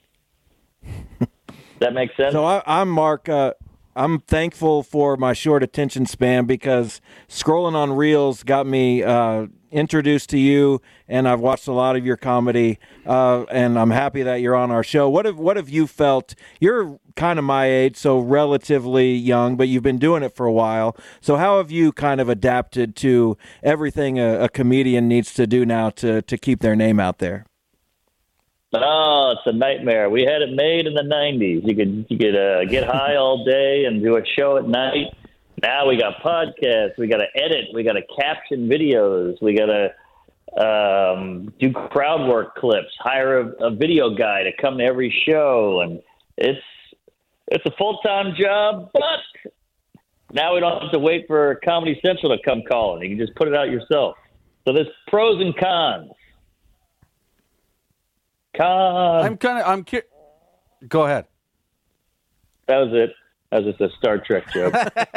That makes sense? So I, I'm Mark. Uh, I'm thankful for my short attention span because scrolling on Reels got me uh, introduced to you, and I've watched a lot of your comedy, uh, and I'm happy that you're on our show. What have what have you felt? You're kind of my age, so relatively young, but you've been doing it for a while. So how have you kind of adapted to everything a, a comedian needs to do now to to keep their name out there? Oh, it's a nightmare. We had it made in the nineties. You could you could uh, get high all day and do a show at night. Now we got podcasts. We got to edit. We got to caption videos. We got to um, do crowd work clips. Hire a, a video guy to come to every show, and it's it's a full time job. But now we don't have to wait for Comedy Central to come calling. You can just put it out yourself. So there's pros and cons. Khan. I'm kind of. I'm. Cu- Go ahead. That was it. That was just a Star Trek joke.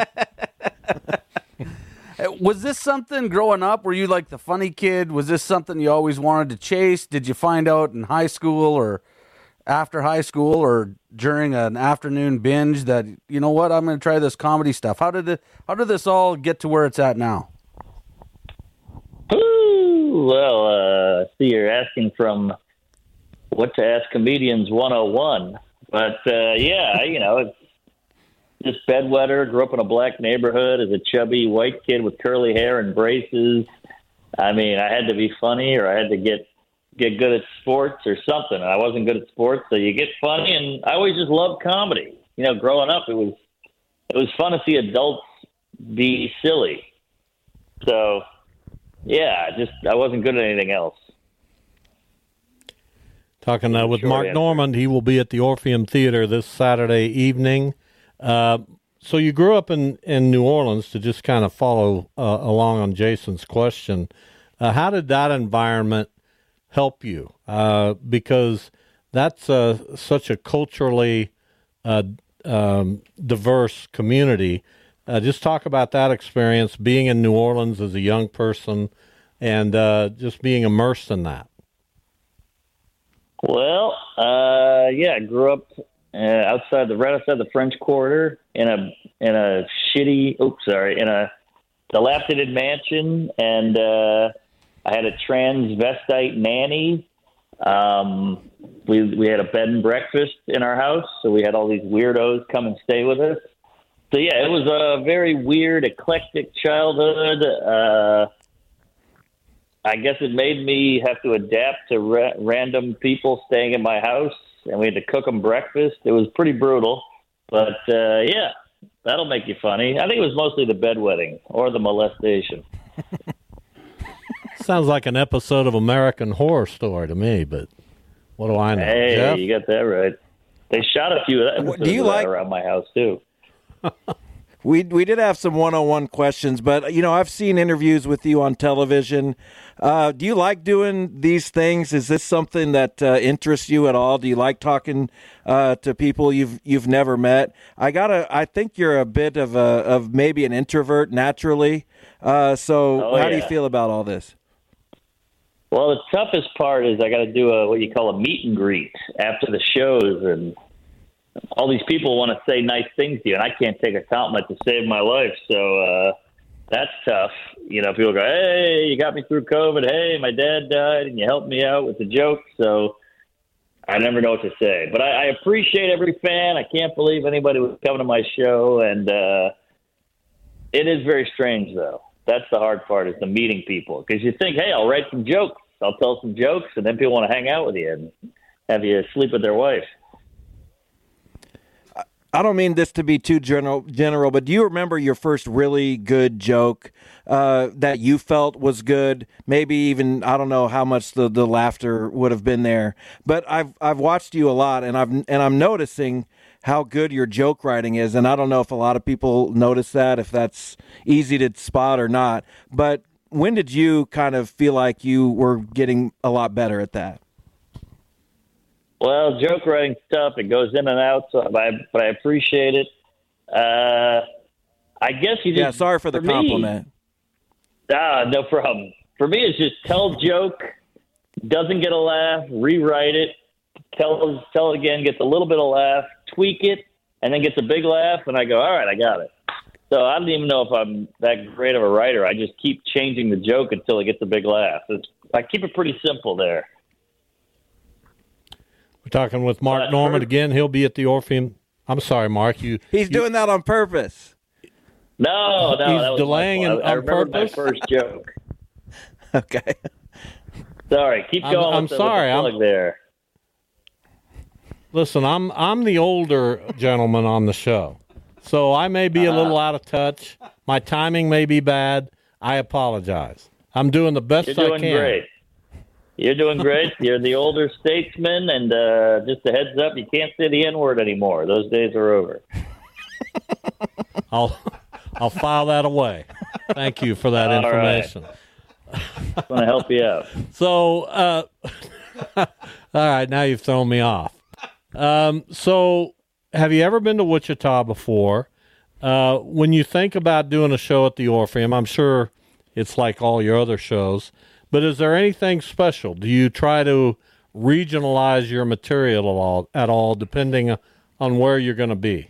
Was this something growing up? Were you like the funny kid? Was this something you always wanted to chase? Did you find out in high school or after high school or during an afternoon binge that, you know what, I'm going to try this comedy stuff? How did it, how did this all get to where it's at now? Ooh, well, uh, see, you're asking from What to Ask Comedians one oh one. But, uh, yeah, you know, it's just bedwetter, grew up in a black neighborhood as a chubby white kid with curly hair and braces. I mean, I had to be funny or I had to get get good at sports or something. And I wasn't good at sports, so you get funny. And I always just loved comedy. You know, growing up, it was it was fun to see adults be silly. So, yeah, just I wasn't good at anything else. Talking uh, with Mark Normand, he will be at the Orpheum Theater this Saturday evening. Uh, so you grew up in, in New Orleans, to just kind of follow uh, along on Jason's question. Uh, how did that environment help you? Uh, because that's uh, such a culturally uh, um, diverse community. Uh, just talk about that experience, being in New Orleans as a young person and uh, just being immersed in that. Well, uh, yeah, I grew up uh, outside the right outside the French Quarter in a in a shitty, oops, sorry, in a dilapidated mansion, and uh, I had a transvestite nanny. Um, we we had a bed and breakfast in our house, so we had all these weirdos come and stay with us. So yeah, it was a very weird, eclectic childhood. Uh, I guess it made me have to adapt to ra- random people staying in my house, and we had to cook them breakfast. It was pretty brutal, but uh, yeah, that'll make you funny. I think it was mostly the bedwetting or the molestation. Sounds like an episode of American Horror Story to me, but what do I know? Hey, Jeff? You got that right. They shot a few of that Do you like around my house too? We we did have some one oh one questions, but, you know, I've seen interviews with you on television. Uh, do you like doing these things? Is this something that uh, interests you at all? Do you like talking uh, to people you've you've never met? I gotta. I think you're a bit of a of maybe an introvert naturally. Uh, so Oh, how do yeah. you feel about all this? Well, the toughest part is I got to do a what you call a meet and greet after the shows, and all these people want to say nice things to you, and I can't take a compliment to save my life. So uh, that's tough. You know, people go, "Hey, you got me through COVID. Hey, my dad died, and you helped me out with the joke." So I never know what to say. But I, I appreciate every fan. I can't believe anybody was coming to my show, and uh, it is very strange, though. That's the hard part, is the meeting people, because you think, "Hey, I'll write some jokes. I'll tell some jokes," and then people want to hang out with you and have you sleep with their wife. I don't mean this to be too general, general, but do you remember your first really good joke uh, that you felt was good? Maybe even, I don't know how much the, the laughter would have been there, but I've I've watched you a lot, and I've and I'm noticing how good your joke writing is, and I don't know if a lot of people notice that, if that's easy to spot or not. But when did you kind of feel like you were getting a lot better at that? Well, joke writing stuff, it goes in and out, so I, but I appreciate it. Uh, I guess you just... Yeah, sorry for the for me- compliment. Ah, no problem. For me, it's just tell joke, doesn't get a laugh, rewrite it, tell, tell it again, gets a little bit of laugh, tweak it, and then gets a big laugh, and I go, all right, I got it. So I don't even know if I'm that great of a writer. I just keep changing the joke until it gets a big laugh. It's, I keep it pretty simple there. We're talking with Mark Normand again. He'll be at the Orpheum. I'm sorry, Mark. You He's you, doing that on purpose. No, no, He's that was delaying my fault. it I, I on remember purpose? my first joke. Okay. Sorry, keep I'm- going. I'm with the, sorry, With the I'm- plug there. Listen, I'm I'm the older gentleman on the show, so I may be a little out of touch. My timing may be bad. I apologize. I'm doing the best You're I doing can. great. You're doing great. You're the older statesman, and uh, just a heads up, you can't say the N word anymore. Those days are over. I'll I'll file that away. Thank you for that All right. information. I want to help you out. So, uh, All right, now you've thrown me off. Um, so, have you ever been to Wichita before? Uh, when you think about doing a show at the Orpheum, I'm sure it's like all your other shows, but is there anything special? Do you try to regionalize your material at all, at all depending on where you're going to be?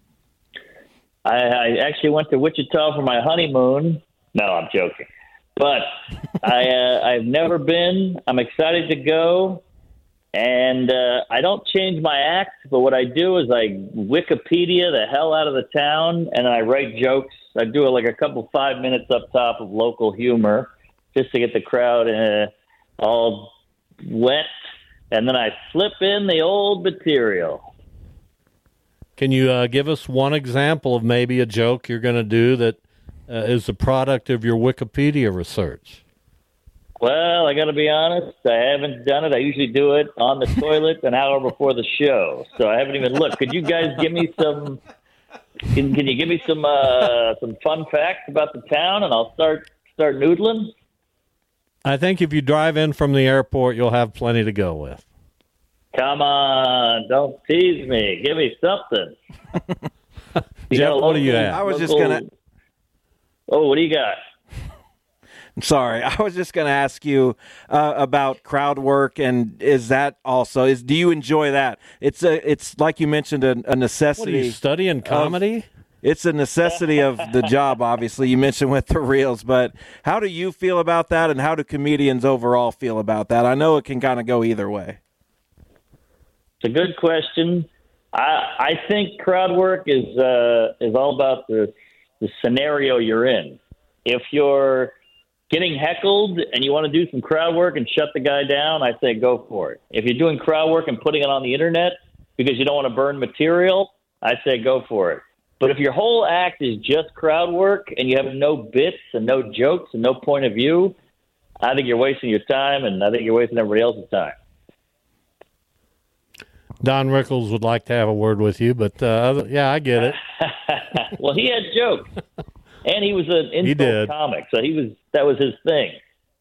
I, I actually went to Wichita for my honeymoon. No, I'm joking. But I, uh, I've never been. I'm excited to go. And uh, I don't change my act, but what I do is I Wikipedia the hell out of the town, and I write jokes. I do like a couple five minutes up top of local humor just to get the crowd uh, all wet, and then I flip in the old material. Can you uh, give us one example of maybe a joke you're going to do that uh, is a product of your Wikipedia research? Well, I got to be honest. I haven't done it. I usually do it on the toilet an hour before the show, so I haven't even looked. Could you guys give me some? Can, can you give me some uh, some fun facts about the town, and I'll start start noodling? I think if you drive in from the airport, you'll have plenty to go with. Come on, don't tease me. Give me something. Jeff, what do you have? I was just gonna. Oh, what do you got? Sorry, I was just going to ask you uh, about crowd work, and is that also is? Do you enjoy that? It's a, it's like you mentioned, a, a necessity. What are you studying comedy? Of, it's a necessity of the job. Obviously, you mentioned with the reels, but how do you feel about that, and how do comedians overall feel about that? I know it can kind of go either way. It's a good question. I I think crowd work is uh, is all about the the scenario you're in. If you're getting heckled and you want to do some crowd work and shut the guy down, I say go for it. If you're doing crowd work and putting it on the internet because you don't want to burn material, I say go for it. But if your whole act is just crowd work and you have no bits and no jokes and no point of view, I think you're wasting your time, and I think you're wasting everybody else's time. Don Rickles would like to have a word with you, but uh, yeah, I get it. Well, he had jokes. And he was an insult comic, so he was that was his thing.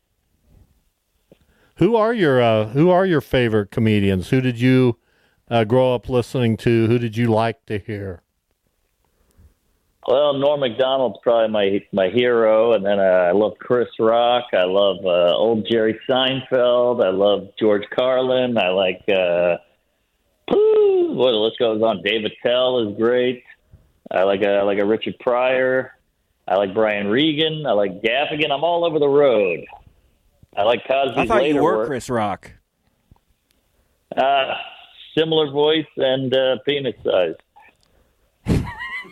Who are your uh, Who are your favorite comedians? Who did you uh, grow up listening to? Who did you like to hear? Well, Norm Macdonald's probably my my hero, and then uh, I love Chris Rock. I love uh, old Jerry Seinfeld. I love George Carlin. I like uh, whoo, well, the list goes on. Dave Attell is great. I like a like a Richard Pryor. I like Brian Regan. I like Gaffigan. I'm all over the road. I like Cosby's I thought later you were work. Chris Rock. Uh, similar voice and uh, penis size.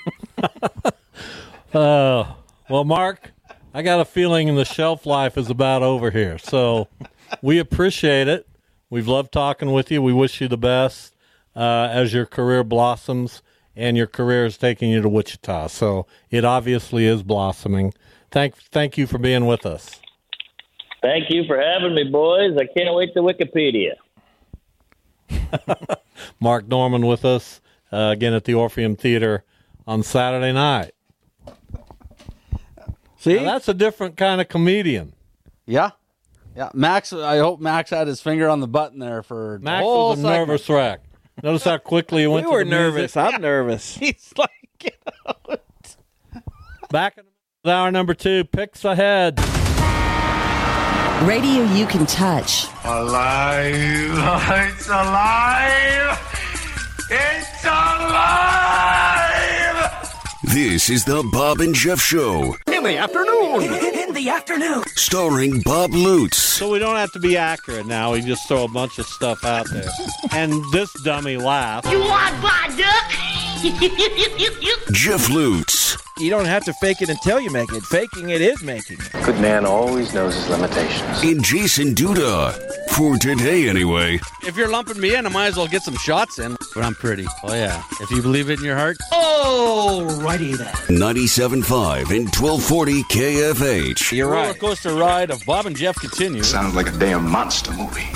uh, well, Mark, I got a feeling the shelf life is about over here. So we appreciate it. We've loved talking with you. We wish you the best uh, as your career blossoms. And your career is taking you to Wichita, so it obviously is blossoming. Thank, thank you for being with us. Thank you for having me, boys. I can't wait to Wikipedia. Mark Norman with us uh, again at the Orpheum Theater on Saturday night. See, now, that's a different kind of comedian. Yeah, yeah. Max, I hope Max had his finger on the button there for Max the whole was a segment. nervous wreck. Notice how quickly he went we to were the nervous. music. I'm nervous. He's like, get out. Back in hour number two, picks ahead. Radio you can touch. Alive! It's alive! It's alive! This is the Bob and Jeff Show. In the afternoon! In the afternoon! Starring Bob Lutz. So we don't have to be accurate now. We just throw a bunch of stuff out there. And this dummy laughed. You want my duck? Jeff Lutz. You don't have to fake it until you make it. Faking it is making it. Good man always knows his limitations. And Jason Duda. For today, anyway. If you're lumping me in, I might as well get some shots in. But I'm pretty. Oh, yeah. If you believe it in your heart. Alrighty then. ninety-seven point five and twelve forty K F H. You're right. The roller coaster ride of Bob and Jeff continues. Sounds like a damn monster movie.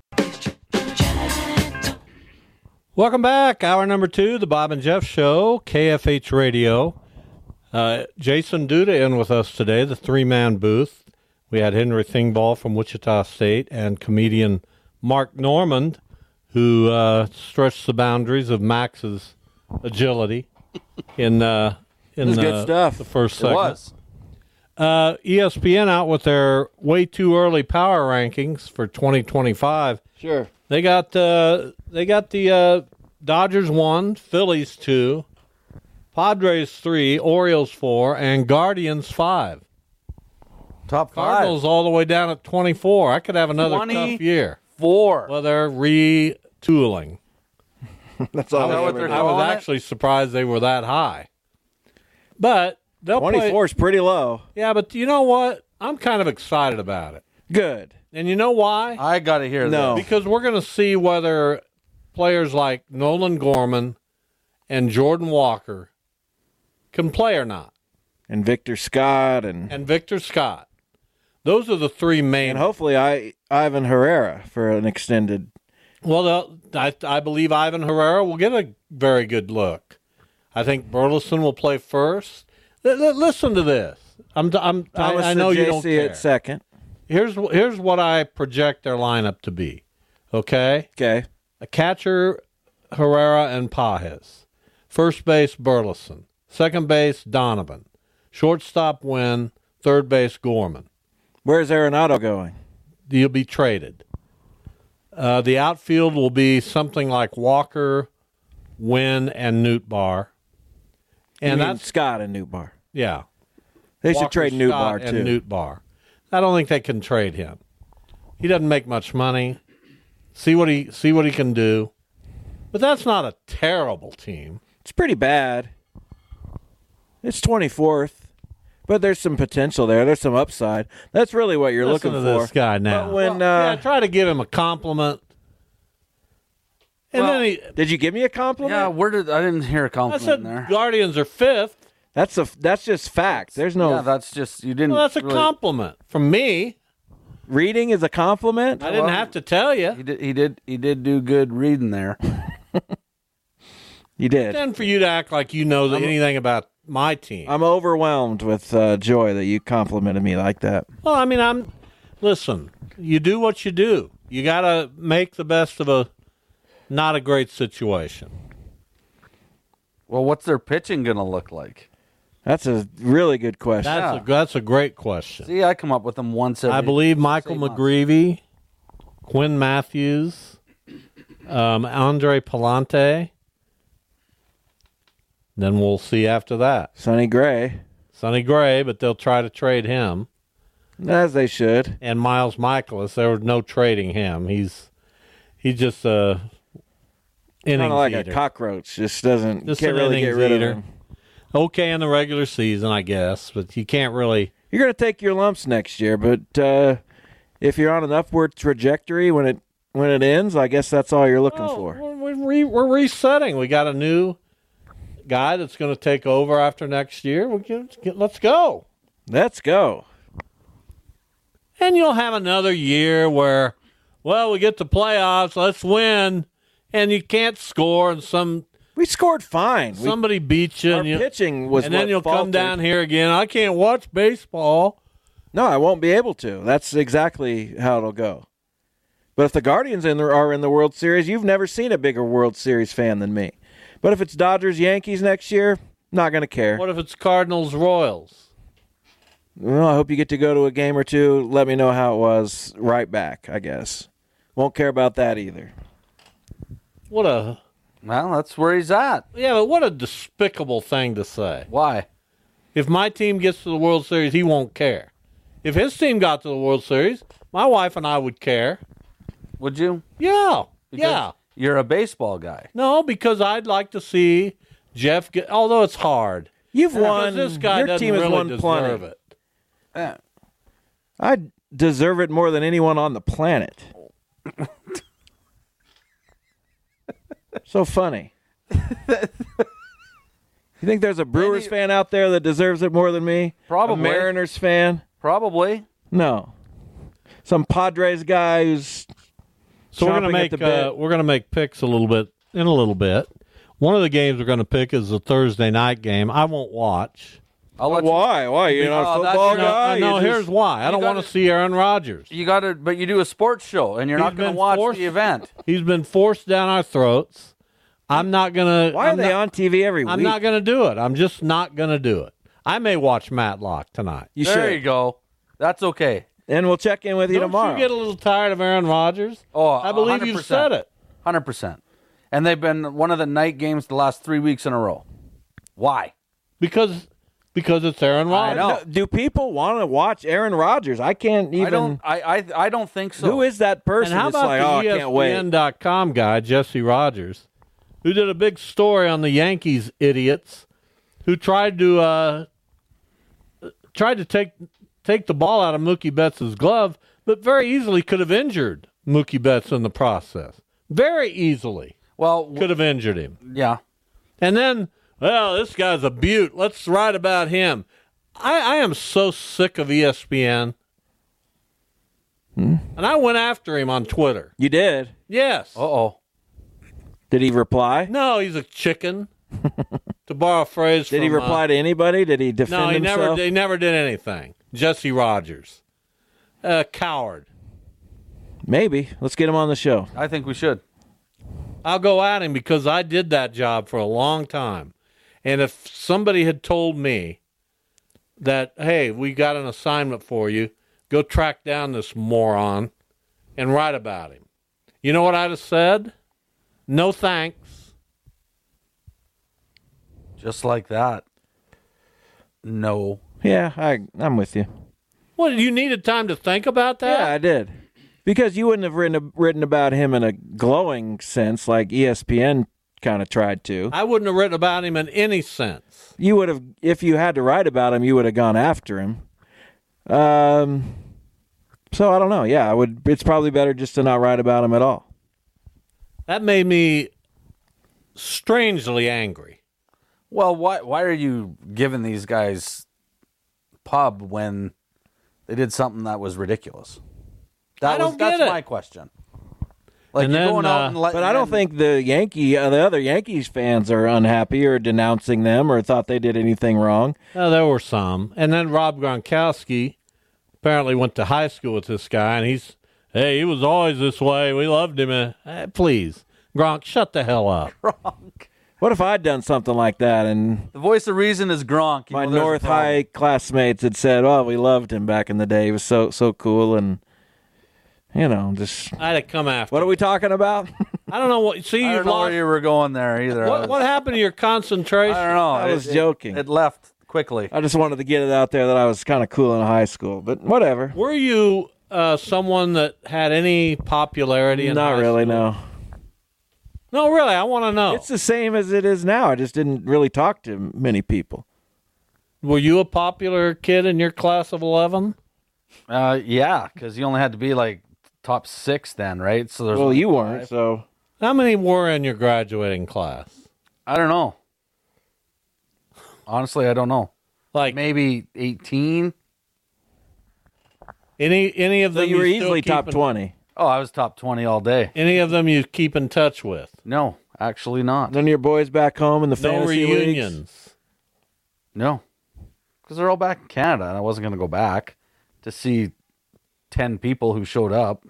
Welcome back. Hour number two, the Bob and Jeff Show, K F H Radio. Uh, Jason Duda in with us today, the three-man booth. We had Henry Thingbaugh from Wichita State and comedian Mark Normand, who uh, stretched the boundaries of Max's agility in uh, in was the, good stuff. the first It segment. was. Uh, E S P N out with their way too early power rankings for twenty twenty-five. Sure. They got uh, they got the uh, Dodgers one, Phillies two, Padres three, Orioles four, and Guardians five. Top five. Cardinals all the way down at twenty-four. I could have another tough year. Four. Well, they're retooling. That's all I they was, ever do. I was actually surprised they were that high. But they'll play- twenty-four is pretty low. Yeah, but you know what? I'm kind of excited about it. Good. And you know why? I got to hear No. that. Because we're going to see whether players like Nolan Gorman and Jordan Walker can play or not. And Victor Scott and And Victor Scott. Those are the three main. and hopefully I Ivan Herrera for an extended. Well, they'll- I, I believe Ivan Herrera will get a very good look. I think Burleson will play first. L- l- listen to this. I'm, I'm, I, Thomas I know you don't J C care. at second. Here's here's what I project their lineup to be. Okay? Okay. A catcher, Herrera and Pajes. First base, Burleson. Second base, Donovan. Shortstop, Wynn. Third base, Gorman. Where's Arenado going? He'll be traded. Uh, the outfield will be something like Walker, Wynn, and Nootbaar. And And mean that's Scott and Nootbaar. yeah. They should Walker, trade Scott, Nootbaar too. and Nootbaar. I don't think they can trade him. He doesn't make much money. See what he see what he can do. But that's not a terrible team. It's pretty bad. It's twenty-fourth, but there's some potential there. There's some upside. That's really what you're Listen looking to for. this guy now. But when Well, uh, yeah, try to give him a compliment. And Well, then he did you give me a compliment? Yeah, where did I didn't hear a I compliment said in there. Guardians are fifth. That's a that's just fact. There's no Yeah, that's just you didn't. Well, that's a really- compliment from me. reading is a compliment. I didn't Well, have to tell you. He did. He did. He did do good reading there. You did. Then for you to act like you know anything about my team. I'm overwhelmed with uh, joy that you complimented me like that. Well, I mean, I'm. Listen, you do what you do. You got to make the best of a not a great situation. Well, what's their pitching going to look like? That's a really good question. That's a that's a great question. See, I come up with them once every. I believe Michael six months. McGreevy, Quinn Matthews, um, Andre Palante. Then we'll see after that. Sonny Gray, Sonny Gray, but they'll try to trade him. as they should. And Miles Michaelis, there was no trading him. He's he's just a innings Kind of like eater. a cockroach. Just doesn't Just can't an really get innings rid eater. of him. Okay in the regular season, I guess, but you can't really. You're going to take your lumps next year, but uh, if you're on an upward trajectory when it when it ends, I guess that's all you're looking Oh, for. We're, re, we're resetting. We got a new guy that's going to take over after next year. We can, get, let's go. Let's go. And you'll have another year where, well, we get to playoffs, let's win, and you can't score, and some We scored fine. We- somebody beats you, our and, you, pitching was and then what you'll come faltered. down here again. I can't watch baseball. No, I won't be able to. That's exactly how it'll go. But if the Guardians in the, are in the World Series, you've never seen a bigger World Series fan than me. But if it's Dodgers Yankees next year, not going to care. What if it's Cardinals Royals? Well, I hope you get to go to a game or two. Let me know how it was right back, I guess. Won't care about that either. What a Well, that's where he's at. yeah, but what a despicable thing to say. Why? If my team gets to the World Series, he won't care. If his team got to the World Series, my wife and I would care. Would you? Yeah, Because yeah. You're a baseball guy. No, because I'd like to see Jeff get. Although it's hard. You've Because won. This guy Your doesn't team has really won deserve plenty. it. Yeah. I deserve it more than anyone on the planet. So funny. You think there's a Brewers fan out there that deserves it more than me? Probably. A Mariners fan? Probably. No. Some Padres guy who's So we're gonna chomping at make the bit. uh, we're gonna make picks a little bit in a little bit. One of the games we're gonna pick is the Thursday night game. I won't watch. I'll let Why? You, Why? You're not a Oh, that's- football no, guy? No, You here's just- why. I don't want to see Aaron Rodgers. You got to, but you do a sports show, and you're He's not going been to watch forced- the event. He's been forced down our throats. I'm not going to. Why are they on T V every I'm week? not going to do it. I'm just not going to do it. I may watch Matlock tonight. You there should. you go. That's okay. And we'll check in with you Don't tomorrow. you get a little tired of Aaron Rodgers? Oh, I believe you said it. one hundred percent. And they've been one of the night games the last three weeks in a row. Why? Because because it's Aaron Rodgers. know. No, do people want to watch Aaron Rodgers? I can't even. I don't. I, I. I don't think so. Who is that person And how that's about like, oh, I the can't wait? E S P N dot com guy, Jesse Rogers, who did a big story on the Yankees idiots who tried to uh, tried to take take the ball out of Mookie Betts' glove, but very easily could have injured Mookie Betts in the process. Very easily. Well, could have injured him. Yeah. And then, well, this guy's a beaut. Let's write about him. I, I am so sick of E S P N. Hmm? And I went after him on Twitter. You did? Yes. Uh-oh. Did he reply? No, he's a chicken. To borrow a phrase Did from, he reply uh, to anybody? Did he defend No, he himself? never, he never did anything. Jesse Rogers. A coward. Maybe. Let's get him on the show. I think we should. I'll go at him because I did that job for a long time. And if somebody had told me that, hey, we got an assignment for you, go track down this moron and write about him. You know what I'd have said? No thanks. Just like that. No. Yeah, I, I'm with you. What, you needed time to think about that? Yeah, I did. Because you wouldn't have written, written about him in a glowing sense like E S P N kind of tried to. I wouldn't have written about him in any sense. You would have, if you had to write about him, you would have gone after him. Um, so I don't know. Yeah, I would. It's probably better just to not write about him at all. That made me strangely angry. Well, why why are you giving these guys pub when they did something that was ridiculous? That I don't was, get that's it. my question. Like And you're then, going out uh, and letting But I don't them- think the Yankee, uh, the other Yankees fans are unhappy or denouncing them or thought they did anything wrong. Well, there were some. And then Rob Gronkowski apparently went to high school with this guy, and he's, hey, he was always this way. We loved him. Uh, eh, please, Gronk, shut the hell up. Gronk. What if I'd done something like that and The voice of reason is Gronk. You my know, there's a North problem. High classmates had said, "Oh, we loved him back in the day. He was so so cool." And you know, just I had to come after. what are we talking about? I don't know what. See, I you don't know lost. where you were going there either. I What, was- what happened to your concentration? I don't know. I It- was it- joking. It left quickly. I just wanted to get it out there that I was kind of cool in high school, but whatever. Were you uh, someone that had any popularity in Not high really, school? no. No, really, I want to know. It's the same as it is now. I just didn't really talk to many people. Were you a popular kid in your class of eleven? Uh, yeah, because you only had to be like top six then, right? So there's Well, only you weren't, five. so How many were in your graduating class? I don't know. Honestly, I don't know. Like Maybe eighteen. any any of so them you were still easily keep top in- twenty. Oh, I was top twenty all day. Any of them you keep in touch with? No, actually not. None of your boys back home in the No fantasy leagues? reunions. No, because they're all back in Canada, and I wasn't going to go back to see ten people who showed up.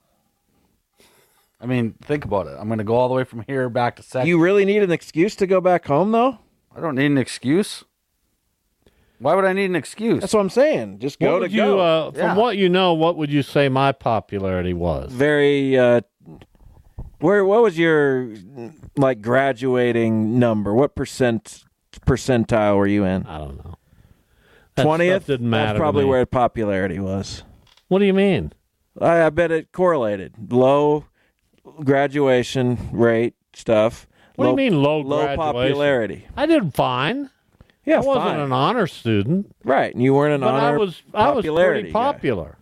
I mean, think about it. I'm going to go all the way from here back to second. You really need an excuse to go back home, though? I don't need an excuse. Why would I need an excuse? That's what I'm saying. Just What go to would you, go. uh, from Yeah. what you know, what would you say my popularity was? Very. Uh, where? What was your like graduating number? What percent percentile were you in? I don't know. That Twentieth. stuff didn't matter That's to probably me. where popularity was. What do you mean? I, I bet it correlated. Low graduation rate stuff. What low, do you mean low, low graduation? popularity? I did fine. Yeah, I wasn't fine. an honor student, Right, and you weren't an but I honor was I was popularity pretty guy. popular.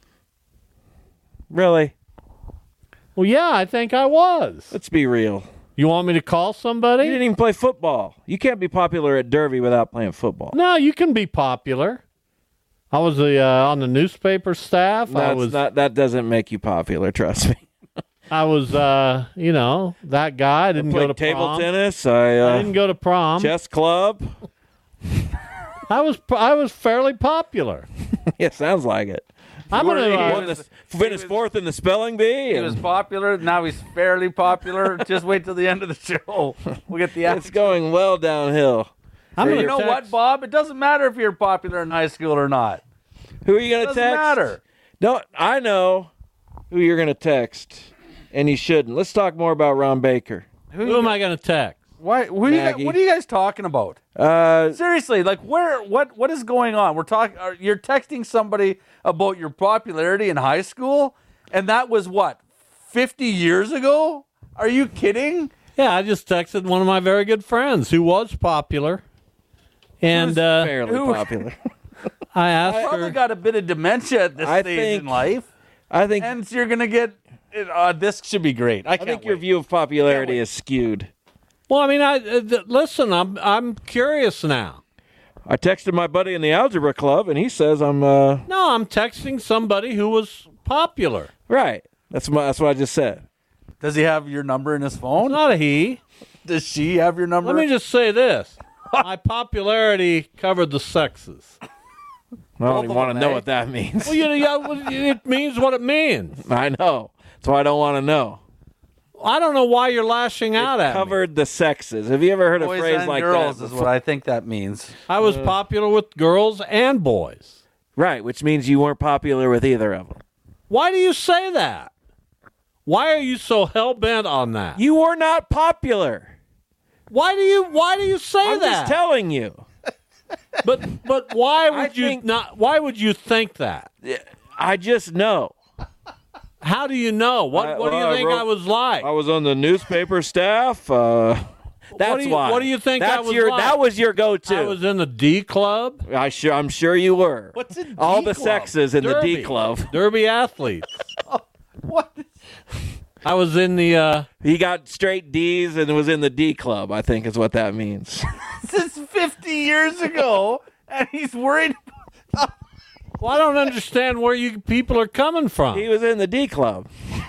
Really? Well, yeah, I think I was. Let's be real. You want me to call somebody? You didn't even play football. You can't be popular at Derby without playing football. No, you can be popular. I was the, uh, on the newspaper staff. I That's was not, that doesn't make you popular, trust me. I was uh, you know, that guy. I didn't go Played to table prom. tennis. I, uh, I didn't go to prom. chess club. I was I was fairly popular. Yeah, sounds like it. I'm gonna He uh, won the, finished fourth in the spelling bee. He and- was popular. Now he's fairly popular. Just wait till the end of the show. We'll get the It's going well downhill. I'm You gonna know text- what, Bob? It doesn't matter if you're popular in high school or not. Who are you going to Doesn't text? matter. No, I know who you're going to text, and you shouldn't. Let's talk more about Ron Baker. Who am I going to text? Why? Who you guys, Maggie. what are you guys talking about? Uh, Seriously, like where? What? What is going on? We're talking. You're texting somebody about your popularity in high school, and that was what, fifty years ago? Are you kidding? Yeah, I just texted one of my very good friends who was popular, and uh, fairly who- popular. I asked Probably her. got a bit of dementia at this I stage think- in life, I think and so you're gonna get. Uh, this should be great. I I can't think your wait. view of popularity is skewed. Well, I mean, I uh, th- listen. I'm I'm curious now. I texted my buddy in the algebra club, and he says I'm uh, No, I'm texting somebody who was popular. right. That's my, that's what I just said. Does he have your number in his phone? Not a he. Does she have your number? Let me just say this: my popularity covered the sexes. I don't even of want to them, know eh? what that means. Well, you know, yeah, well, it means what it means. I know. That's why I don't want to know. I don't know why you're lashing out at me. Covered the sexes. Have you ever heard Boys a phrase and like girls that? is before? what I think that means. I was popular with girls and boys. Right, which means you weren't popular with either of them. Why do you say that? Why are you so hell bent on that? You were not popular. Why do you Why do you say I'm that? just telling you. but but why would I you think- not? Why would you think that? I just know. How do you know? What I- What do well, you I think wrote- I was like? I was on the newspaper staff. Uh, that's do you- why. what do you think That's I was your, like? That was your go-to. I was in the D club. I sure, I'm sure you were. What's a D All the club? sexes in Derby. the D club. Derby athletes. What? I was in the. Uh, He got straight D's and was in the D club, I think is what that means. This is fifty years ago, and he's worried. well, I don't understand where you people are coming from. He was in the D club.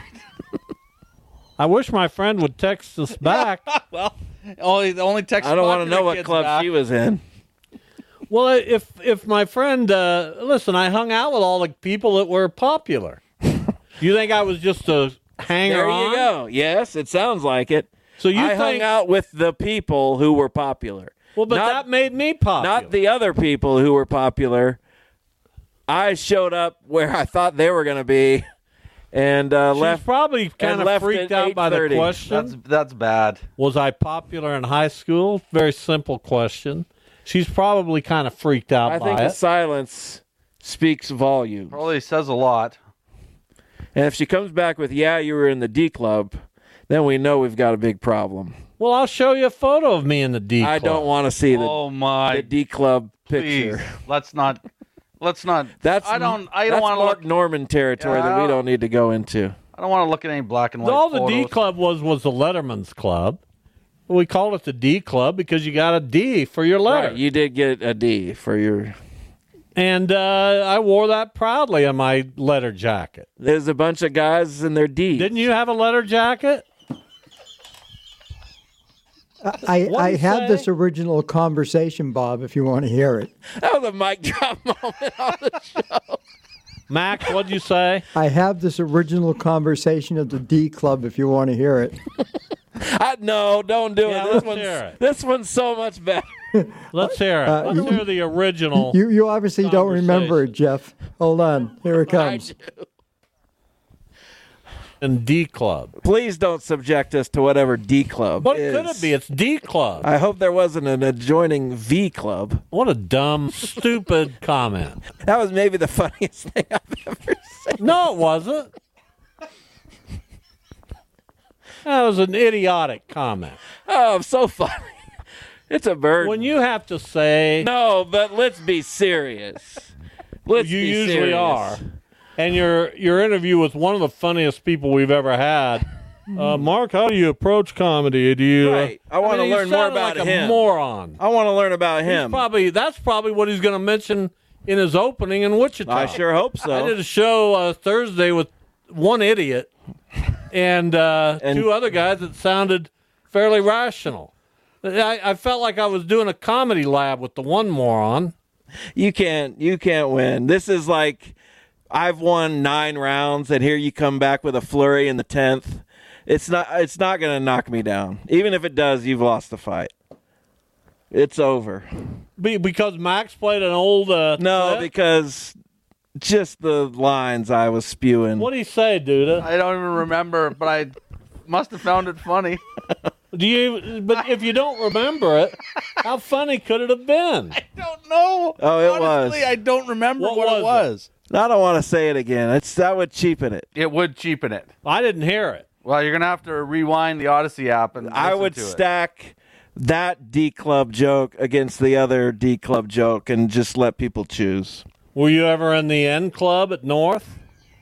I wish my friend would text us back. Well, only the only text. I don't want to popular know what kids club back. she was in. Well, if if my friend, uh, listen, I hung out with all the people that were popular. You think I was just a hanger There on? you go. Yes, it sounds like it. So you I hung think? out with the people who were popular. Well, but not, that made me popular. not the other people who were popular. I showed up where I thought they were going to be, and uh, She's left. probably kind of left freaked at out by the eight thirty. question. That's that's bad. Was I popular in high school? Very simple question. She's probably kind of freaked out I by think the it. silence speaks volumes. Probably says a lot. And if she comes back with, yeah, you were in the D club, then we know we've got a big problem. Well, I'll show you a photo of me in the D I club. don't want to see the, Oh my! the D club Please, picture. let's not. Let's not. That's I don't. I that's don't want to Mark look. Norman territory Yeah, I that we don't- don't need to go into. I don't want to look at any black and white. All the D photos. club was was the Letterman's Club. We called it the D club because you got a D for your letter. Right, you did get a D for your. And uh, I wore that proudly on my letter jacket. There's a bunch of guys in their D. Didn't you have a letter jacket? I, What'd I he have say? this original conversation, Bob, if you want to hear it. That was a mic drop moment on the show. Max, what'd you say? I have this original conversation at the D Club if you want to hear it. I, no, don't do Yeah, it. This let's one's hear it. this one's so much better. Let's hear it. Uh, Let's you- hear the original. You you obviously don't remember it, Jeff. Hold on. Here it comes. in D club. Please don't subject us to whatever D club What is. could it be? It's D club. I hope there wasn't an adjoining V club. What a dumb, stupid comment. That was maybe the funniest thing I've ever seen. No, it wasn't. That was an idiotic comment. Oh, so funny. It's a bird. When you have to say, no, but let's be serious. Let's you be usually serious. are, and your your interview with one of the funniest people we've ever had. Uh, Mark, how do you approach comedy? Do you? Right. I want to mean, he learn more sounded about like him. A moron. I want to learn about He's him. probably that's probably what he's going to mention in his opening in Wichita. I sure hope so. I did a show uh, Thursday with one idiot and, uh, And- two other guys that sounded fairly rational. I, I felt like I was doing a comedy lab with the one moron, You can't. You can't win. This is like I've won nine rounds, and here you come back with a flurry in the tenth. It's not. It's not going to knock me down. Even if it does, you've lost the fight. It's over. Be, because Max played an old. Uh, no, clip? because just the lines I was spewing. What did he say, Duda? I don't even remember, but I must have found it funny. Do you? But if you don't remember it, how funny could it have been? I don't know. Oh, it Honestly, was. I don't remember What what, was it was. I don't want to say it again. It's that would cheapen it. It would cheapen it. I didn't hear it. Well, you're gonna have to rewind the Odyssey app and I listen would to it. stack that D Club joke against the other D Club joke and just let people choose. Were you ever in the N Club at North?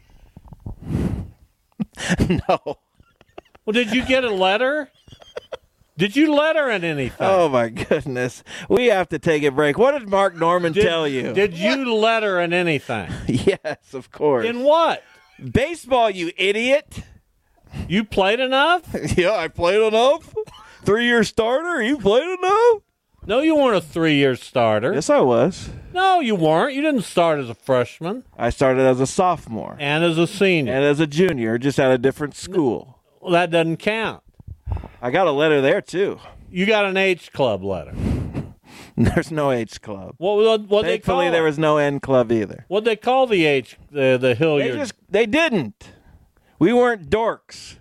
No. Well, did you get a letter? Did you letter in anything? Oh, my goodness. We have to take a break. What did Mark Norman did, tell you? Did you letter in anything? Yes, of course. In what? Baseball, you idiot. You played enough? Yeah, I played enough. Three-year starter? You played enough? No, you weren't a three-year starter. Yes, I was. No, you weren't. You didn't start as a freshman. I started as a sophomore. And as a senior. And as a junior, just at a different school. Well, that doesn't count. I got a letter there, too. You got an H Club letter. There's no H Club. What, what, what they call Thankfully, there it? was no N Club either. What'd they call the H, the, the Hilliard? They just, they didn't. We weren't dorks.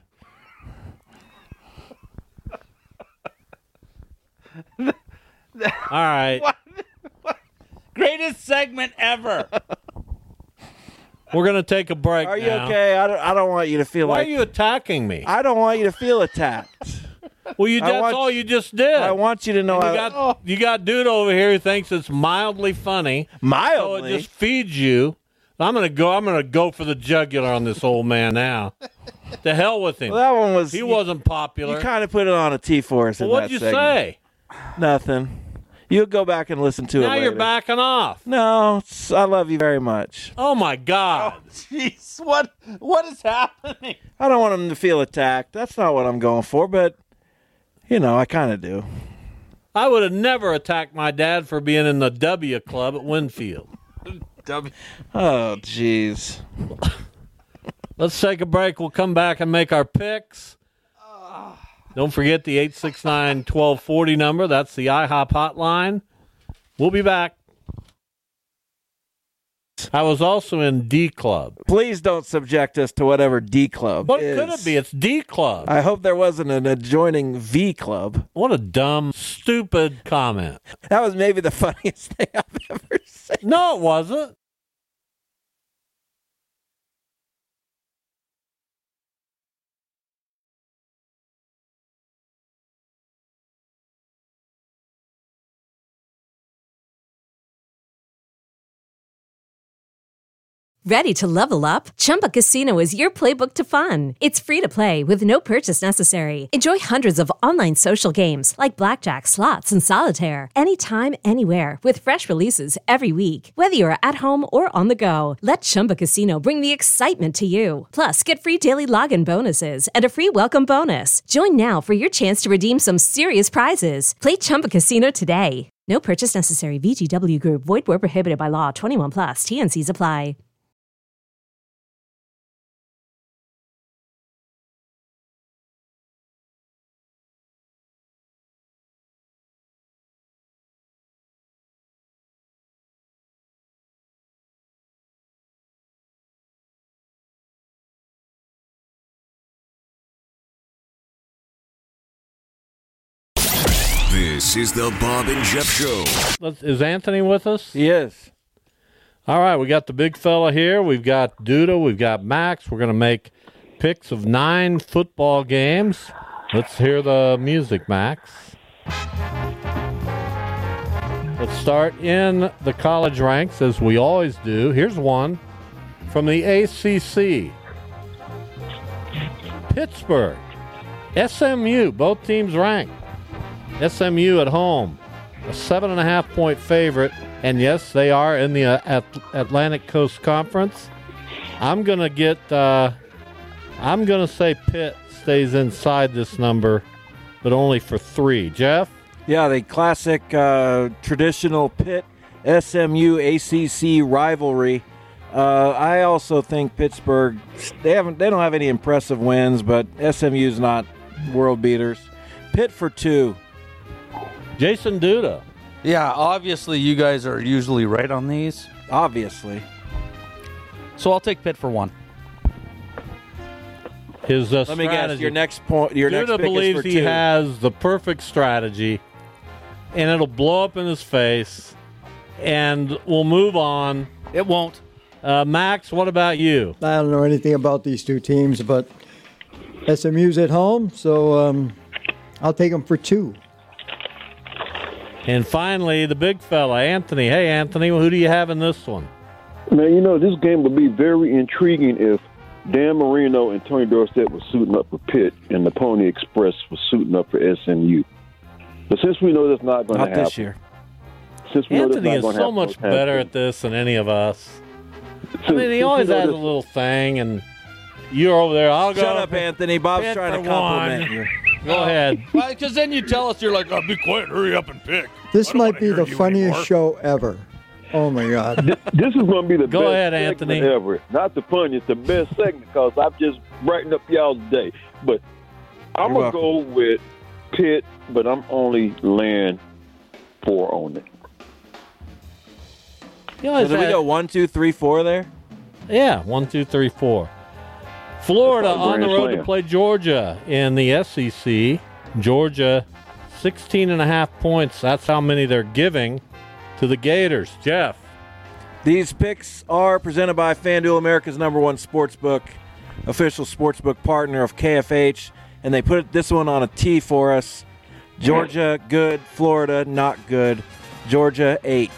All right. What? What? Greatest segment ever. We're going to take a break Are you now. okay? I don't, I don't want you to feel Why like... are you attacking me? I don't want you to feel attacked. Well, you, I that's want- all you just did. I want you to know... And you I, got you got dude over here who thinks it's mildly funny. Mildly? So it just feeds you. I'm gonna go. I'm gonna go for the jugular on this old man now. To hell with him. Well, that one was... He you, wasn't popular. You kind of put it on a T for us well, in what'd that you segment. say? Nothing. You'll go back and listen to it Now later. you're backing off. No, it's- I love you very much. Oh my God! Jeez, what what is happening? I don't want him to feel attacked. That's not what I'm going for, but, you know, I kind of do. I would have never attacked my dad for being in the W Club at Winfield. W. Oh, jeez. Let's take a break. We'll come back and make our picks. Don't forget the eight six nine, one two four zero number. That's the IHOP hotline. We'll be back. I was also in D Club. Please don't subject us to whatever D Club What is. could it be? It's D Club. I hope there wasn't an adjoining V Club. What a dumb, stupid comment. That was maybe the funniest thing I've ever seen. No, it wasn't. Ready to level up? Chumba Casino is your playbook to fun. It's free to play with no purchase necessary. Enjoy hundreds of online social games like blackjack, slots, and solitaire anytime, anywhere with fresh releases every week. Whether you're at home or on the go, let Chumba Casino bring the excitement to you. Plus, get free daily login bonuses and a free welcome bonus. Join now for your chance to redeem some serious prizes. Play Chumba Casino today. No purchase necessary. V G W Group. Void where prohibited by law. twenty-one plus. T N Cs apply. This is the Bob and Jeff Show. Let's, is Anthony with us? He is. All right, we got the big fella here. We've got Duda. We've got Max. We're going to make picks of nine football games. Let's hear the music, Max. Let's start in the college ranks, as we always do. Here's one from the A C C. Pittsburgh. S M U, both teams ranked. S M U at home, a seven and a half point favorite, and yes, they are in the uh, At- Atlantic Coast Conference. I'm gonna get. Uh, I'm gonna say Pitt stays inside this number, but only for three. Jeff? Yeah, the classic uh, traditional Pitt S M U A C C rivalry. Uh, I also think Pittsburgh, they haven't, they don't have any impressive wins, but S M U's not world beaters. Pitt for two. Jason Duda. Yeah, obviously you guys are usually right on these. Obviously. So I'll take Pitt for one. His uh, Let me strategy. guess, your next point, your Duda next pick believes is for he two. has the perfect strategy, and it'll blow up in his face, and we'll move on. It won't. Uh, Max, what about you? I don't know anything about these two teams, but S M U's at home, so um, I'll take them for two. And finally, the big fella, Anthony. Hey, Anthony, who do you have in this one? Man, you know, this game would be very intriguing if Dan Marino and Tony Dorsett were suiting up for Pitt and the Pony Express was suiting up for S M U. But since we know that's not going to Not happen. this year. Since we know that's Anthony not is gonna so happen, much what's better happening? at this than any of us. I Since- mean, he since always we know has a this- little thing, and you're over there. I'll go. Shut up, Anthony. Bob's Pitt trying to for compliment one. you. Go ahead. Because then you tell us, you're like, oh, be quiet, hurry up and pick. This might be the funniest show ever. Oh, my God. This is going to be the Go best ahead, segment Anthony. ever. Not the funniest, the best segment because I've just brightened up y'all's day. But I'm You're going to go with Pitt, but I'm only laying four on it. You So always did we had- go one, two, three, four there? Yeah, one, two, three, four. Florida That's not a on the grand road to slam. play Georgia in the S E C. Georgia, sixteen and a half points. That's how many they're giving to the Gators. Jeff. These picks are presented by FanDuel, America's number one sportsbook, official sportsbook partner of K F H, and they put this one on a T for us. Georgia, good. Florida, not good. Georgia, eight.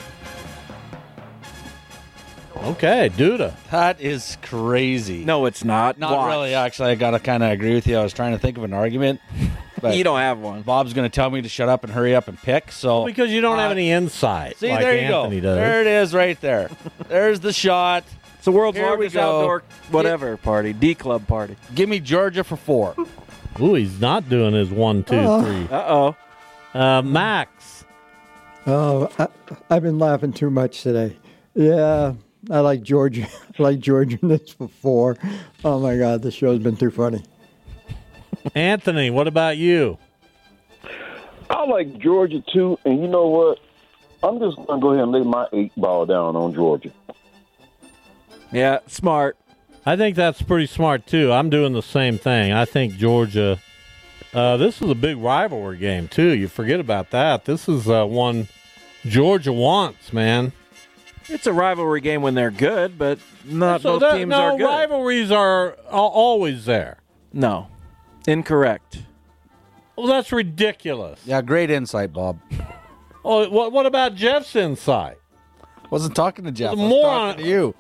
Okay, Duda. That is crazy. No, it's not. Not Watch. really, actually. I got to kind of agree with you. I was trying to think of an argument. But You don't have one. Bob's going to tell me to shut up and hurry up and pick. So Because you don't have Uh, any insight See, like there you Anthony go. does. There it is right there. There's the shot. It's the world's Here we largest go. outdoor whatever party, D Club party. Give me Georgia for four. Ooh, he's not doing his one, two, Oh. three. Uh-oh. Uh, Max. Oh, I, I've been laughing too much today. Yeah, I like Georgia. I like Georgia in this for four. Oh, my God, this show's been too funny. Anthony, what about you? I like Georgia, too, and you know what? I'm just going to go ahead and lay my eight ball down on Georgia. Yeah, smart. I think that's pretty smart, too. I'm doing the same thing. I think Georgia, uh, this is a big rivalry game, too. You forget about that. This is uh, one Georgia wants, man. It's a rivalry game when they're good, but not So both that- teams no, are good. rivalries are al- always there. No. Incorrect. Well, that's ridiculous. Yeah, great insight, Bob. Oh, what, what about Jeff's insight? Wasn't talking to Jeff. I The was moron- talking to you.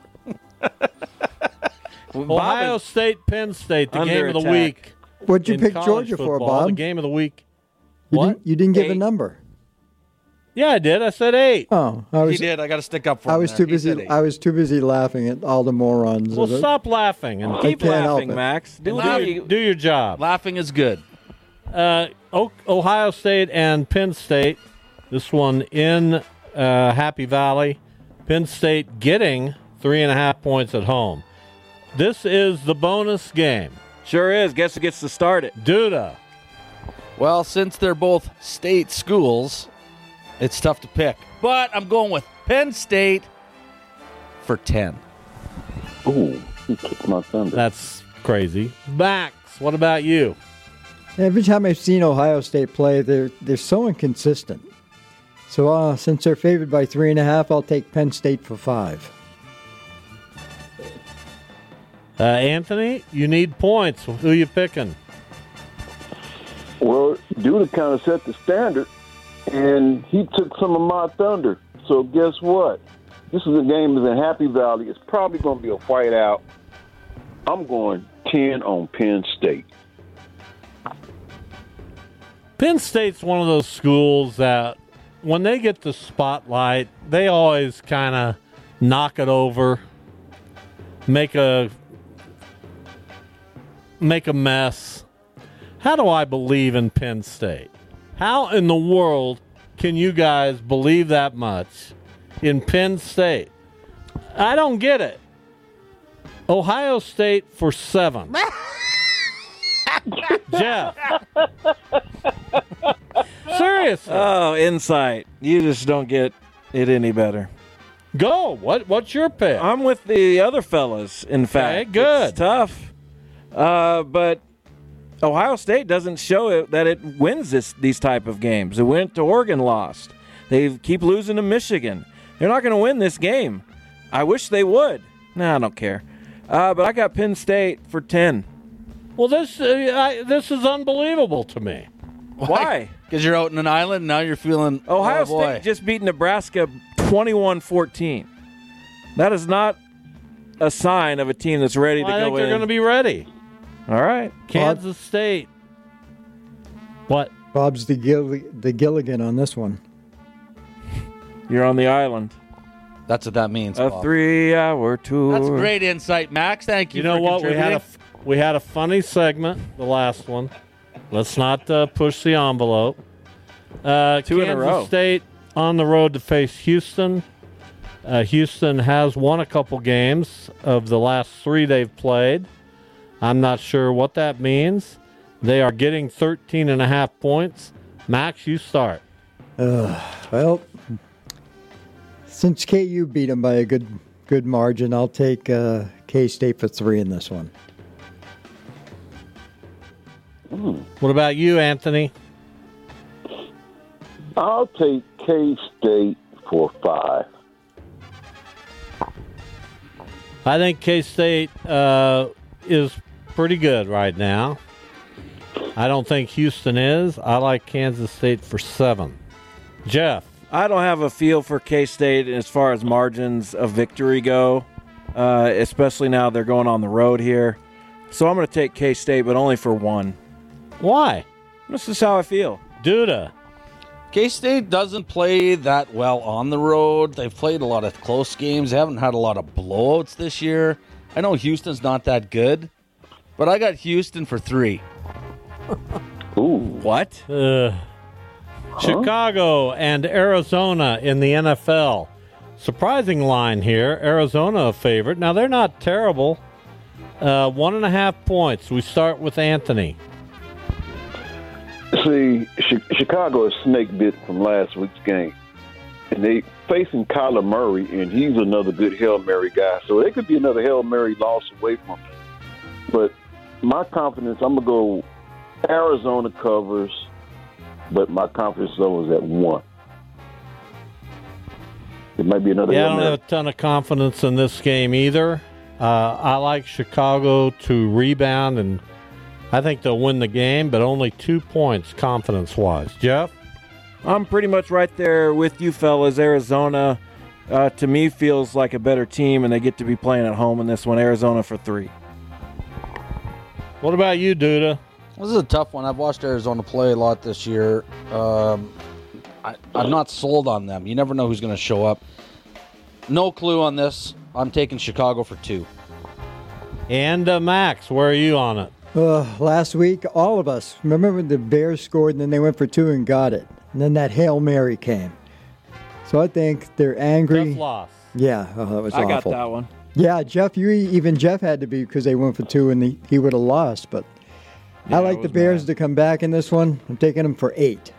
Ohio is State, Penn State, the under game of the attack. week. What'd you in pick college Georgia for, football, The Bob? game of the week. You What? Didn't, you didn't give a Eight. number. Yeah, I did. I said eight. Oh, I He was. did. I got to stick up for I him was there. too He busy. said eight. I was too busy laughing at all the morons. Well, of it. stop laughing and Keep can't help laughing, it. Max. Do, do, do, your, do your job. Laughing is good. Uh, O- Ohio State and Penn State. This one in uh, Happy Valley. Penn State getting three and a half points at home. This is the bonus game. Sure is. Guess who gets to start it? Duda. Well, since they're both state schools, it's tough to pick. But I'm going with Penn State for ten. Ooh, he took my thunder. That's crazy. Max, what about you? Every time I've seen Ohio State play, they're they're so inconsistent. So uh, since they're favored by three and a half, I'll take Penn State for five. Uh, Anthony, you need points. Who you picking? Well, Duda kind of set the standard, and he took some of my thunder. So guess what? This is a game that's in Happy Valley. It's probably going to be a whiteout. I'm going ten on Penn State. Penn State's one of those schools that when they get the spotlight, they always kind of knock it over, make a make a mess. How do I believe in Penn State? How in the world can you guys believe that much in Penn State. I don't get it. Ohio State for seven. Jeff. Seriously. Oh, insight. You just don't get it any better. Go. What? What's your pick? I'm with the other fellas, in fact. Okay, good. It's tough. Uh, but Ohio State doesn't show it that it wins this these type of games. It went to Oregon, lost. They keep losing to Michigan. They're not going to win this game. I wish they would. Nah, I don't care. Uh, but I got Penn State for ten. Well, this uh, I, this is unbelievable to me. Why? Because you're out in an island, and now you're feeling, Ohio oh, boy. State just beat Nebraska twenty-one fourteen. That is not a sign of a team that's ready Well, to I go think in. they're going to be ready. All right. Kansas State. What? Bob's the, Gill- the Gilligan on this one. You're on the island. That's what that means, A Bob. three-hour tour. That's great insight, Max. Thank you. You know for what? We had a contributing. f- we had a funny segment, the last one. Let's not uh, push the envelope. Uh, Two in a Kansas row. State on the road to face Houston. Uh, Houston has won a couple games of the last three they've played. I'm not sure what that means. They are getting thirteen and a half points. Max, you start. Uh, well, since K U beat them by a good good margin, I'll take uh, K-State for three in this one. What about you, Anthony? I'll take K-State for five. I think K-State uh, is pretty good right now. I don't think Houston is. I like Kansas State for seven. Jeff. I don't have a feel for K-State as far as margins of victory go, uh, especially now they're going on the road here. So I'm going to take K-State, but only for one. Why? This is how I feel. Duda. K-State doesn't play that well on the road. They've played a lot of close games. They haven't had a lot of blowouts this year. I know Houston's not that good, but I got Houston for three. Ooh. What? Uh, Chicago and Arizona in the N F L. Surprising line here. Arizona a favorite. Now, they're not terrible. Uh, one and a half points. We start with Anthony. See, Ch- Chicago is snake bit from last week's game. And they facing Kyler Murray, and he's another good Hail Mary guy. So it could be another Hail Mary loss away from him. But my confidence, I'm going to go Arizona covers, but my confidence level is at one. It might be another Yeah, I Hail don't Mary. have a ton of confidence in this game either. Uh, I like Chicago to rebound, and I think they'll win the game, but only two points confidence-wise. Jeff? I'm pretty much right there with you fellas. Arizona, uh, to me, feels like a better team, and they get to be playing at home in this one. Arizona for three. What about you, Duda? This is a tough one. I've watched Arizona play a lot this year. Um, I, I'm not sold on them. You never know who's going to show up. No clue on this. I'm taking Chicago for two. And uh, Max, where are you on it? Uh, last week, all of us, remember when the Bears scored and then they went for two and got it? And then that Hail Mary came. So I think they're angry. Tough loss. Yeah, oh, that was I awful. got that one. Yeah, Jeff, you even Jeff had to be because they went for two and he, he would have lost. But Yeah, I it like the was Bears bad. to come back in this one. I'm taking them for eight.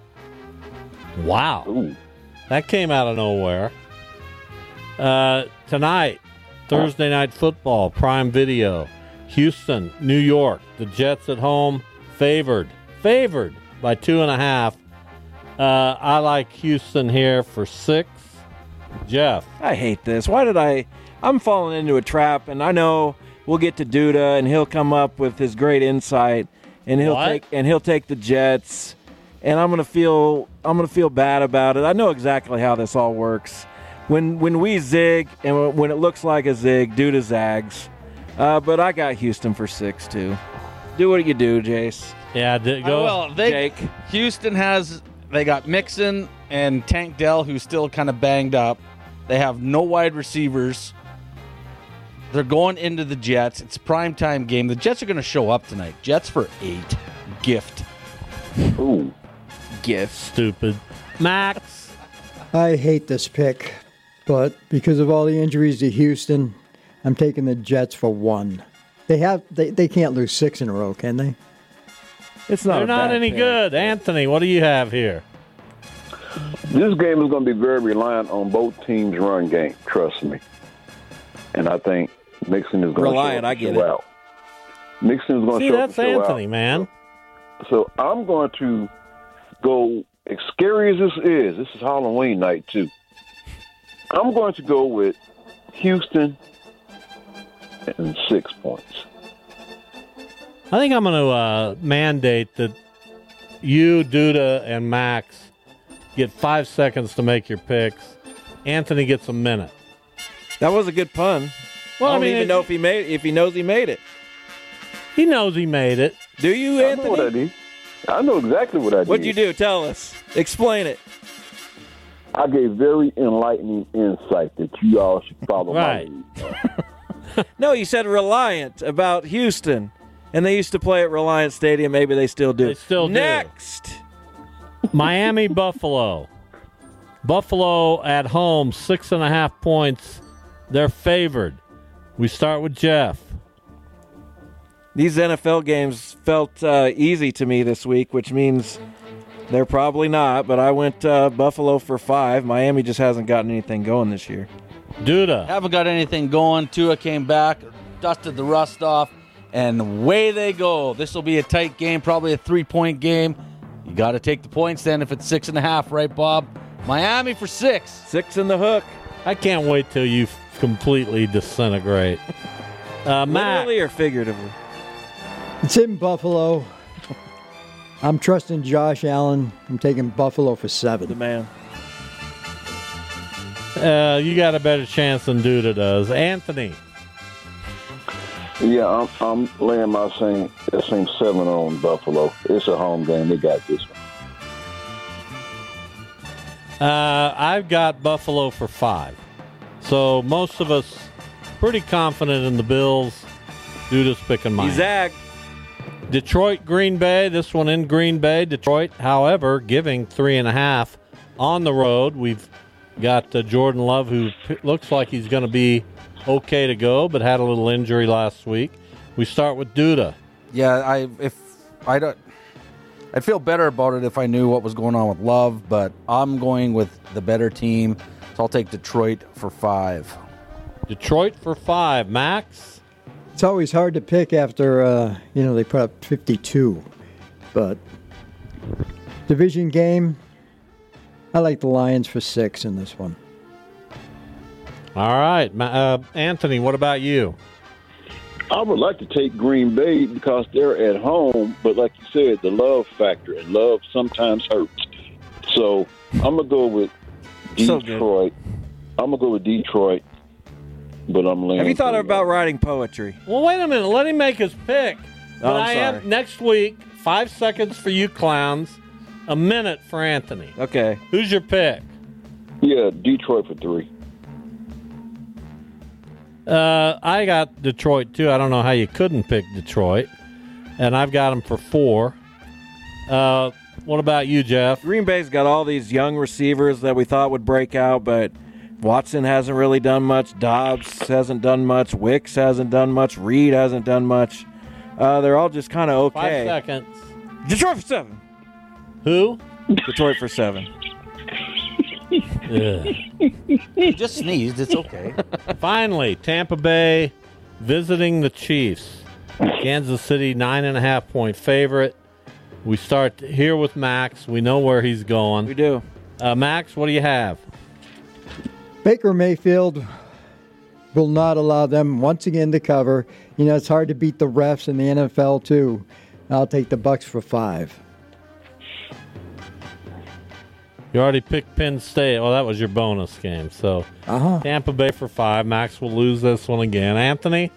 Wow. Ooh. That came out of nowhere. Uh, tonight, Thursday Night Football, Prime Video. Houston, New York. The Jets at home, favored. Favored by two and a half. Uh, I like Houston here for six. Jeff. I hate this. Why did I? I'm falling into a trap, and I know we'll get to Duda, and he'll come up with his great insight, and he'll What? take and he'll take the Jets, and I'm gonna feel I'm gonna feel bad about it. I know exactly how this all works. When when we zig and when it looks like a zig, Duda zags. Uh, but I got Houston for six too. Do what you do, Jace. Yeah, d- go. Uh, well, they, Jake. Houston has, they got Mixon and Tank Dell, who's still kind of banged up. They have no wide receivers. They're going into the Jets. It's a primetime game. The Jets are going to show up tonight. Jets for eight. Gift. Ooh. Gift. Stupid. Max. I hate this pick, but because of all the injuries to Houston, I'm taking the Jets for one. They have they, they can't lose six in a row, can they? It's not. They're not any pick. good. Anthony, what do you have here? This game is going to be very reliant on both teams' run game. Trust me. And I think Mixon is going to reliant. show, I get show it. out. Mixon is going to See, show, that's show Anthony, out. man. So I'm going to go, as scary as this is, this is Halloween night too. I'm going to go with Houston and six points. I think I'm going to uh, mandate that you, Duda, and Max get five seconds to make your picks. Anthony gets a minute. That was a good pun. Well, I don't I mean, even it, know if he made if he knows he made it. He knows he made it. Do you, I Anthony? know what I did. I know exactly what I did. What'd you do? Tell us. Explain it. I gave very enlightening insight that you all should follow right. my lead. No, you said Reliant about Houston. And they used to play at Reliant Stadium. Maybe they still do. They still do. Next. Miami, Buffalo. Buffalo at home, six and a half points. They're favored. We start with Jeff. These N F L games felt uh, easy to me this week, which means they're probably not. But I went uh, Buffalo for five. Miami just hasn't gotten anything going this year. Duda. Haven't got anything going. Tua came back, dusted the rust off, and away they go. This will be a tight game, probably a three-point game. You got to take the points then if it's six and a half, right, Bob? Miami for six. Six in the hook. I can't wait till you completely disintegrate. Uh, Matt. Literally or figuratively? It's in Buffalo. I'm trusting Josh Allen. I'm taking Buffalo for seven. The man. Uh, you got a better chance than Duda does. Anthony. Yeah, I'm, I'm laying my same, same seven on Buffalo. It's a home game. They got this one. Uh, I've got Buffalo for five. So most of us pretty confident in the Bills. Duda's picking mine. Zach. Detroit, Green Bay. This one in Green Bay. Detroit, however, giving three and a half on the road. We've got uh, Jordan Love, who p- looks like he's going to be okay to go, but had a little injury last week. We start with Duda. Yeah, I if I don't, I'd feel better about it if I knew what was going on with Love, but I'm going with the better team, so I'll take Detroit for five. Detroit for five. Max? It's always hard to pick after, uh, you know, they put up fifty-two. But division game, I like the Lions for six in this one. All right. Uh, Anthony, what about you? I would like to take Green Bay because they're at home, but like you said, the love factor, and love sometimes hurts. So I'm going to go with Detroit. So I'm going to go with Detroit, but I'm laying. Have you thought about writing poetry? Well, wait a minute. Let him make his pick. But Oh, I'm I sorry. am next week, five seconds for you clowns, a minute for Anthony. Okay. Who's your pick? Yeah, Detroit for three. Uh, I got Detroit, too. I don't know how you couldn't pick Detroit. And I've got them for four. Uh, what about you, Jeff? Green Bay's got all these young receivers that we thought would break out, but Watson hasn't really done much. Dobbs hasn't done much. Wicks hasn't done much. Reed hasn't done much. Uh, they're all just kind of okay. Five seconds. Detroit for seven. Who? Detroit for seven. Just sneezed. It's okay. Finally, Tampa Bay visiting the Chiefs. Kansas City, nine and a half point favorite. We start here with Max. We know where he's going. We do. Uh, Max, what do you have? Baker Mayfield will not allow them once again to cover. You know, it's hard to beat the refs in the N F L, too. I'll take the Bucks for five. You already picked Penn State. Well, that was your bonus game. So uh-huh. Tampa Bay for five. Max will lose this one again. Anthony?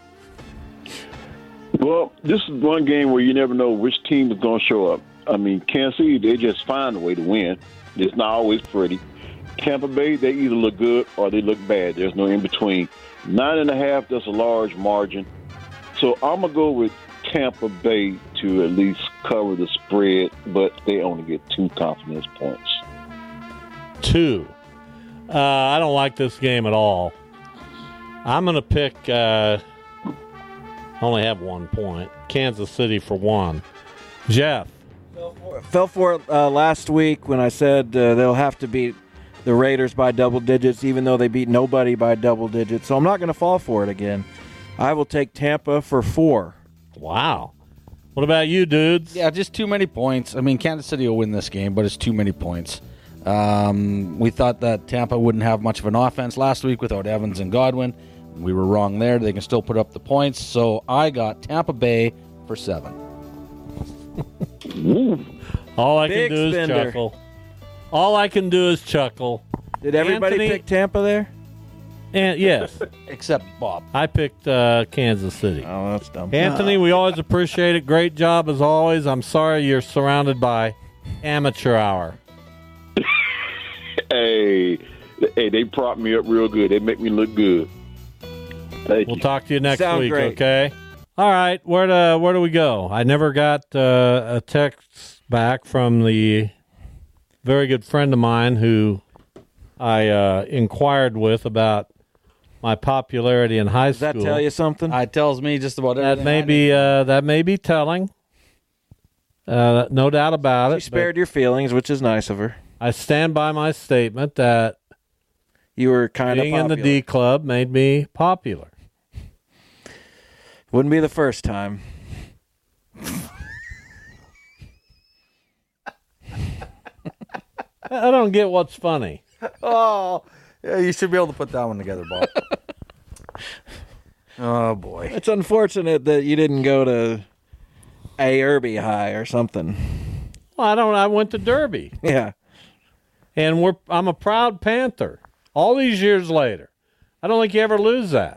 Well, this is one game where you never know which team is going to show up. I mean, Kansas City, they just find a way to win. It's not always pretty. Tampa Bay, they either look good or they look bad. There's no in between. Nine and a half, that's a large margin. So I'm going to go with Tampa Bay to at least cover the spread, but they only get two confidence points. Two. Uh, I don't like this game at all. I'm going to pick, uh, only have one point, Kansas City for one. Jeff. Fell for it uh, last week when I said uh, they'll have to beat the Raiders by double digits, even though they beat nobody by double digits. So I'm not going to fall for it again. I will take Tampa for four. Wow. What about you, dudes? Yeah, just too many points. I mean, Kansas City will win this game, but it's too many points. Um, we thought that Tampa wouldn't have much of an offense last week without Evans and Godwin. We were wrong there. They can still put up the points. So I got Tampa Bay for seven. All I Big can do spender. is chuckle. All I can do is chuckle. Did everybody Anthony, pick Tampa there? And yes, except Bob. I picked uh, Kansas City. Oh, that's dumb. Anthony, we always appreciate it. Great job as always. I'm sorry you're surrounded by amateur hour. Hey, hey, they prop me up real good. They make me look good. Thank We'll you. talk to you next Sound week, great. okay? All right, where do, where do we go? I never got uh, a text back from the very good friend of mine who I uh, inquired with about my popularity in high Does school. that tell you something? It tells me just about everything. That may I be need. uh, that may be telling. Uh, no doubt about She it. spared your feelings, which is nice of her. I stand by my statement that You were kind of being in the D Club made me popular. Wouldn't be the first time. I don't get what's funny. Oh, yeah, you should be able to put that one together, Bob. Oh, boy. It's unfortunate that you didn't go to A Irby High or something. Well, I don't. I went to Derby. Yeah. And we're I'm a proud Panther. All these years later, I don't think you ever lose that.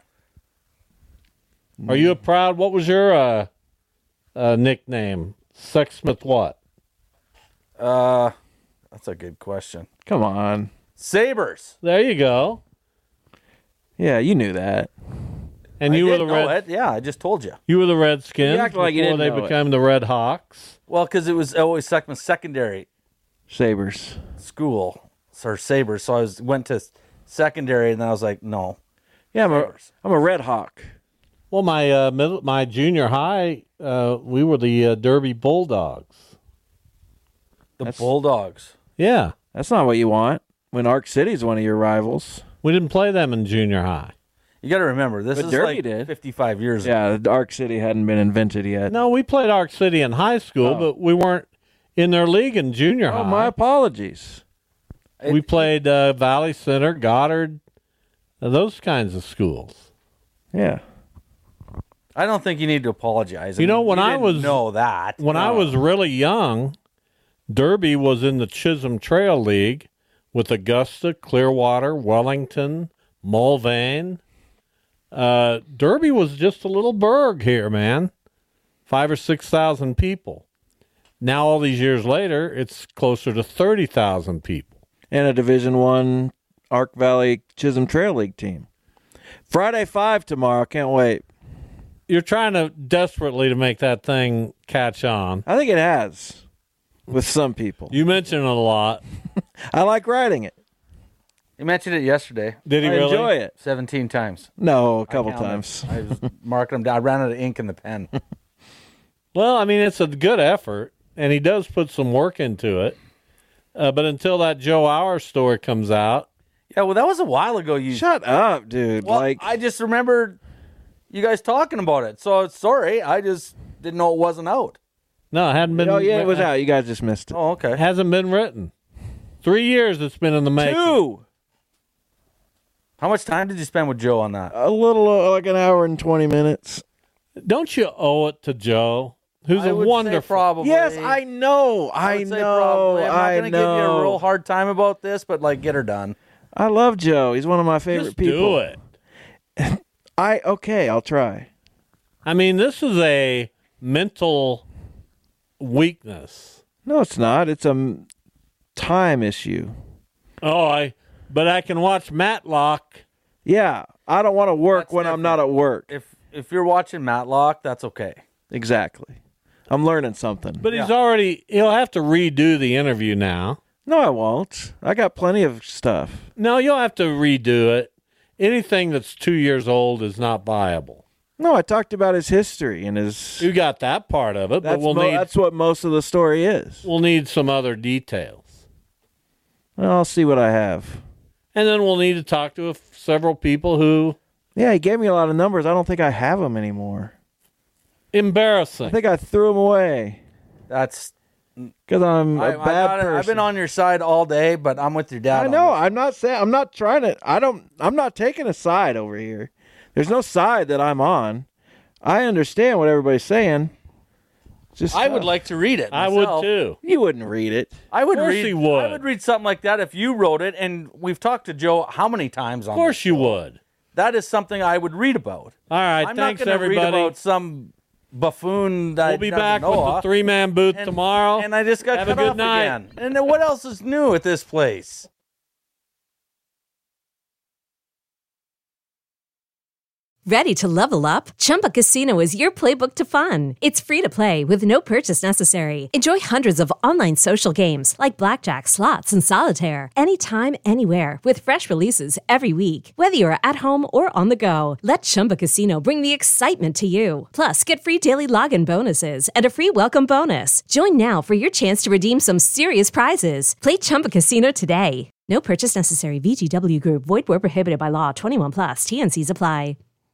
Are you a proud? What was your uh, uh, nickname? Sexsmith what? Uh, that's a good question. Come on. Sabres. There you go. Yeah, you knew that. And I you were did the know Red. it. Yeah, I just told you. You were the Redskins You act like you before didn't they know it. became the Red Hawks. Well, because it was always Seckman secondary Sabres. school, or Sabres. So I was went to secondary, and then I was like, no. Yeah, I'm a, Sabres. I'm a Red Hawk. Well, my uh, middle, my junior high, uh, we were the uh, Derby Bulldogs. The That's- Bulldogs. Yeah, That's not what you want when Arc City's one of your rivals. we didn't play them in junior high. You got to remember, this But is Derby like did. fifty-five years ago. Yeah, the Arc City hadn't been invented yet. No, we played Arc City in high school, Oh. but we weren't in their league in junior Oh, high. my apologies. We played uh, Valley Center, Goddard, uh, those kinds of schools. Yeah. I don't think you need to apologize. You know, mean, when you I didn't was- know that When I No. was really young, Derby was in the Chisholm Trail League with Augusta, Clearwater, Wellington, Mulvane. Uh, Derby was just a little burg here, man. Five or six thousand people. Now, all these years later, it's closer to thirty thousand people. And a Division One Arc Valley Chisholm Trail League team. Friday five tomorrow. Can't wait. You're trying to desperately to make that thing catch on. I think it has with some people. You mention it a lot. I like riding it. You mentioned it yesterday. Did he I really? enjoy it. seventeen times. No, a couple I counted. times. I was marking them down. I ran out of ink in the pen. Well, I mean, it's a good effort, and he does put some work into it. Uh, but until that Joe Hour story comes out, Yeah, well, that was a while ago. You Shut up, dude. Well, like I just remembered you guys talking about it. So sorry, I just didn't know it wasn't out. no, it hadn't been. Oh yeah, it was out. You guys just missed it. Oh, okay. Hasn't been written. Three years it's been in the making. Two. How much time did you spend with Joe on that? A little uh, like an hour and twenty minutes. Don't you owe it to Joe, who's I a would say wonderful? probably. Yes, I know. I, would say know. probably. I'm not I gonna know. give you a real hard time about this, but like, get her done. I love Joe. He's one of my favorite Just people. do it. I okay. I'll try. I mean, this is a mental weakness. No, it's not. It's a m- time issue. Oh, I. But I can watch Matlock. Yeah, I don't want to work That's when I'm not at work. If if you're watching Matlock, that's okay. Exactly. I'm learning something. But he's already. He'll have to redo the interview now. No, I won't. I got plenty of stuff. No, you'll have to redo it. Anything that's two years old is not viable. No, I talked about his history and his... You got that part of it, that's but we'll mo- need... That's what most of the story is. We'll need some other details. Well, I'll see what I have. And then we'll need to talk to a, several people who... Yeah, he gave me a lot of numbers. I don't think I have them anymore. Embarrassing. I think I threw them away. That's... Because I'm a I, bad I got it. person. I've been on your side all day, but I'm with your dad. I on know. this. I'm not saying. I'm not trying to. I don't. I'm not taking a side over here. There's no side that I'm on. I understand what everybody's saying. Just I uh, would like to read it. I myself. would too. You wouldn't read it. I would Of course read. he would. I would read something like that if you wrote it. And we've talked to Joe how many times on Of course this you show. would. That is something I would read about. All right, I'm thanks not going to read everybody. about some buffoon that We'll I be never back know with the of. three-man booth And- tomorrow. And I just got Have cut a good off night. again. And then what else is new at this place? Ready to level up? Chumba Casino is your playbook to fun. It's free to play with no purchase necessary. Enjoy hundreds of online social games like blackjack, slots, and solitaire anytime, anywhere with fresh releases every week. Whether you're at home or on the go, let Chumba Casino bring the excitement to you. Plus, get free daily login bonuses and a free welcome bonus. Join now for your chance to redeem some serious prizes. Play Chumba Casino today. No purchase necessary. V G W Group. Void where prohibited by law. twenty-one plus. T N Cs apply.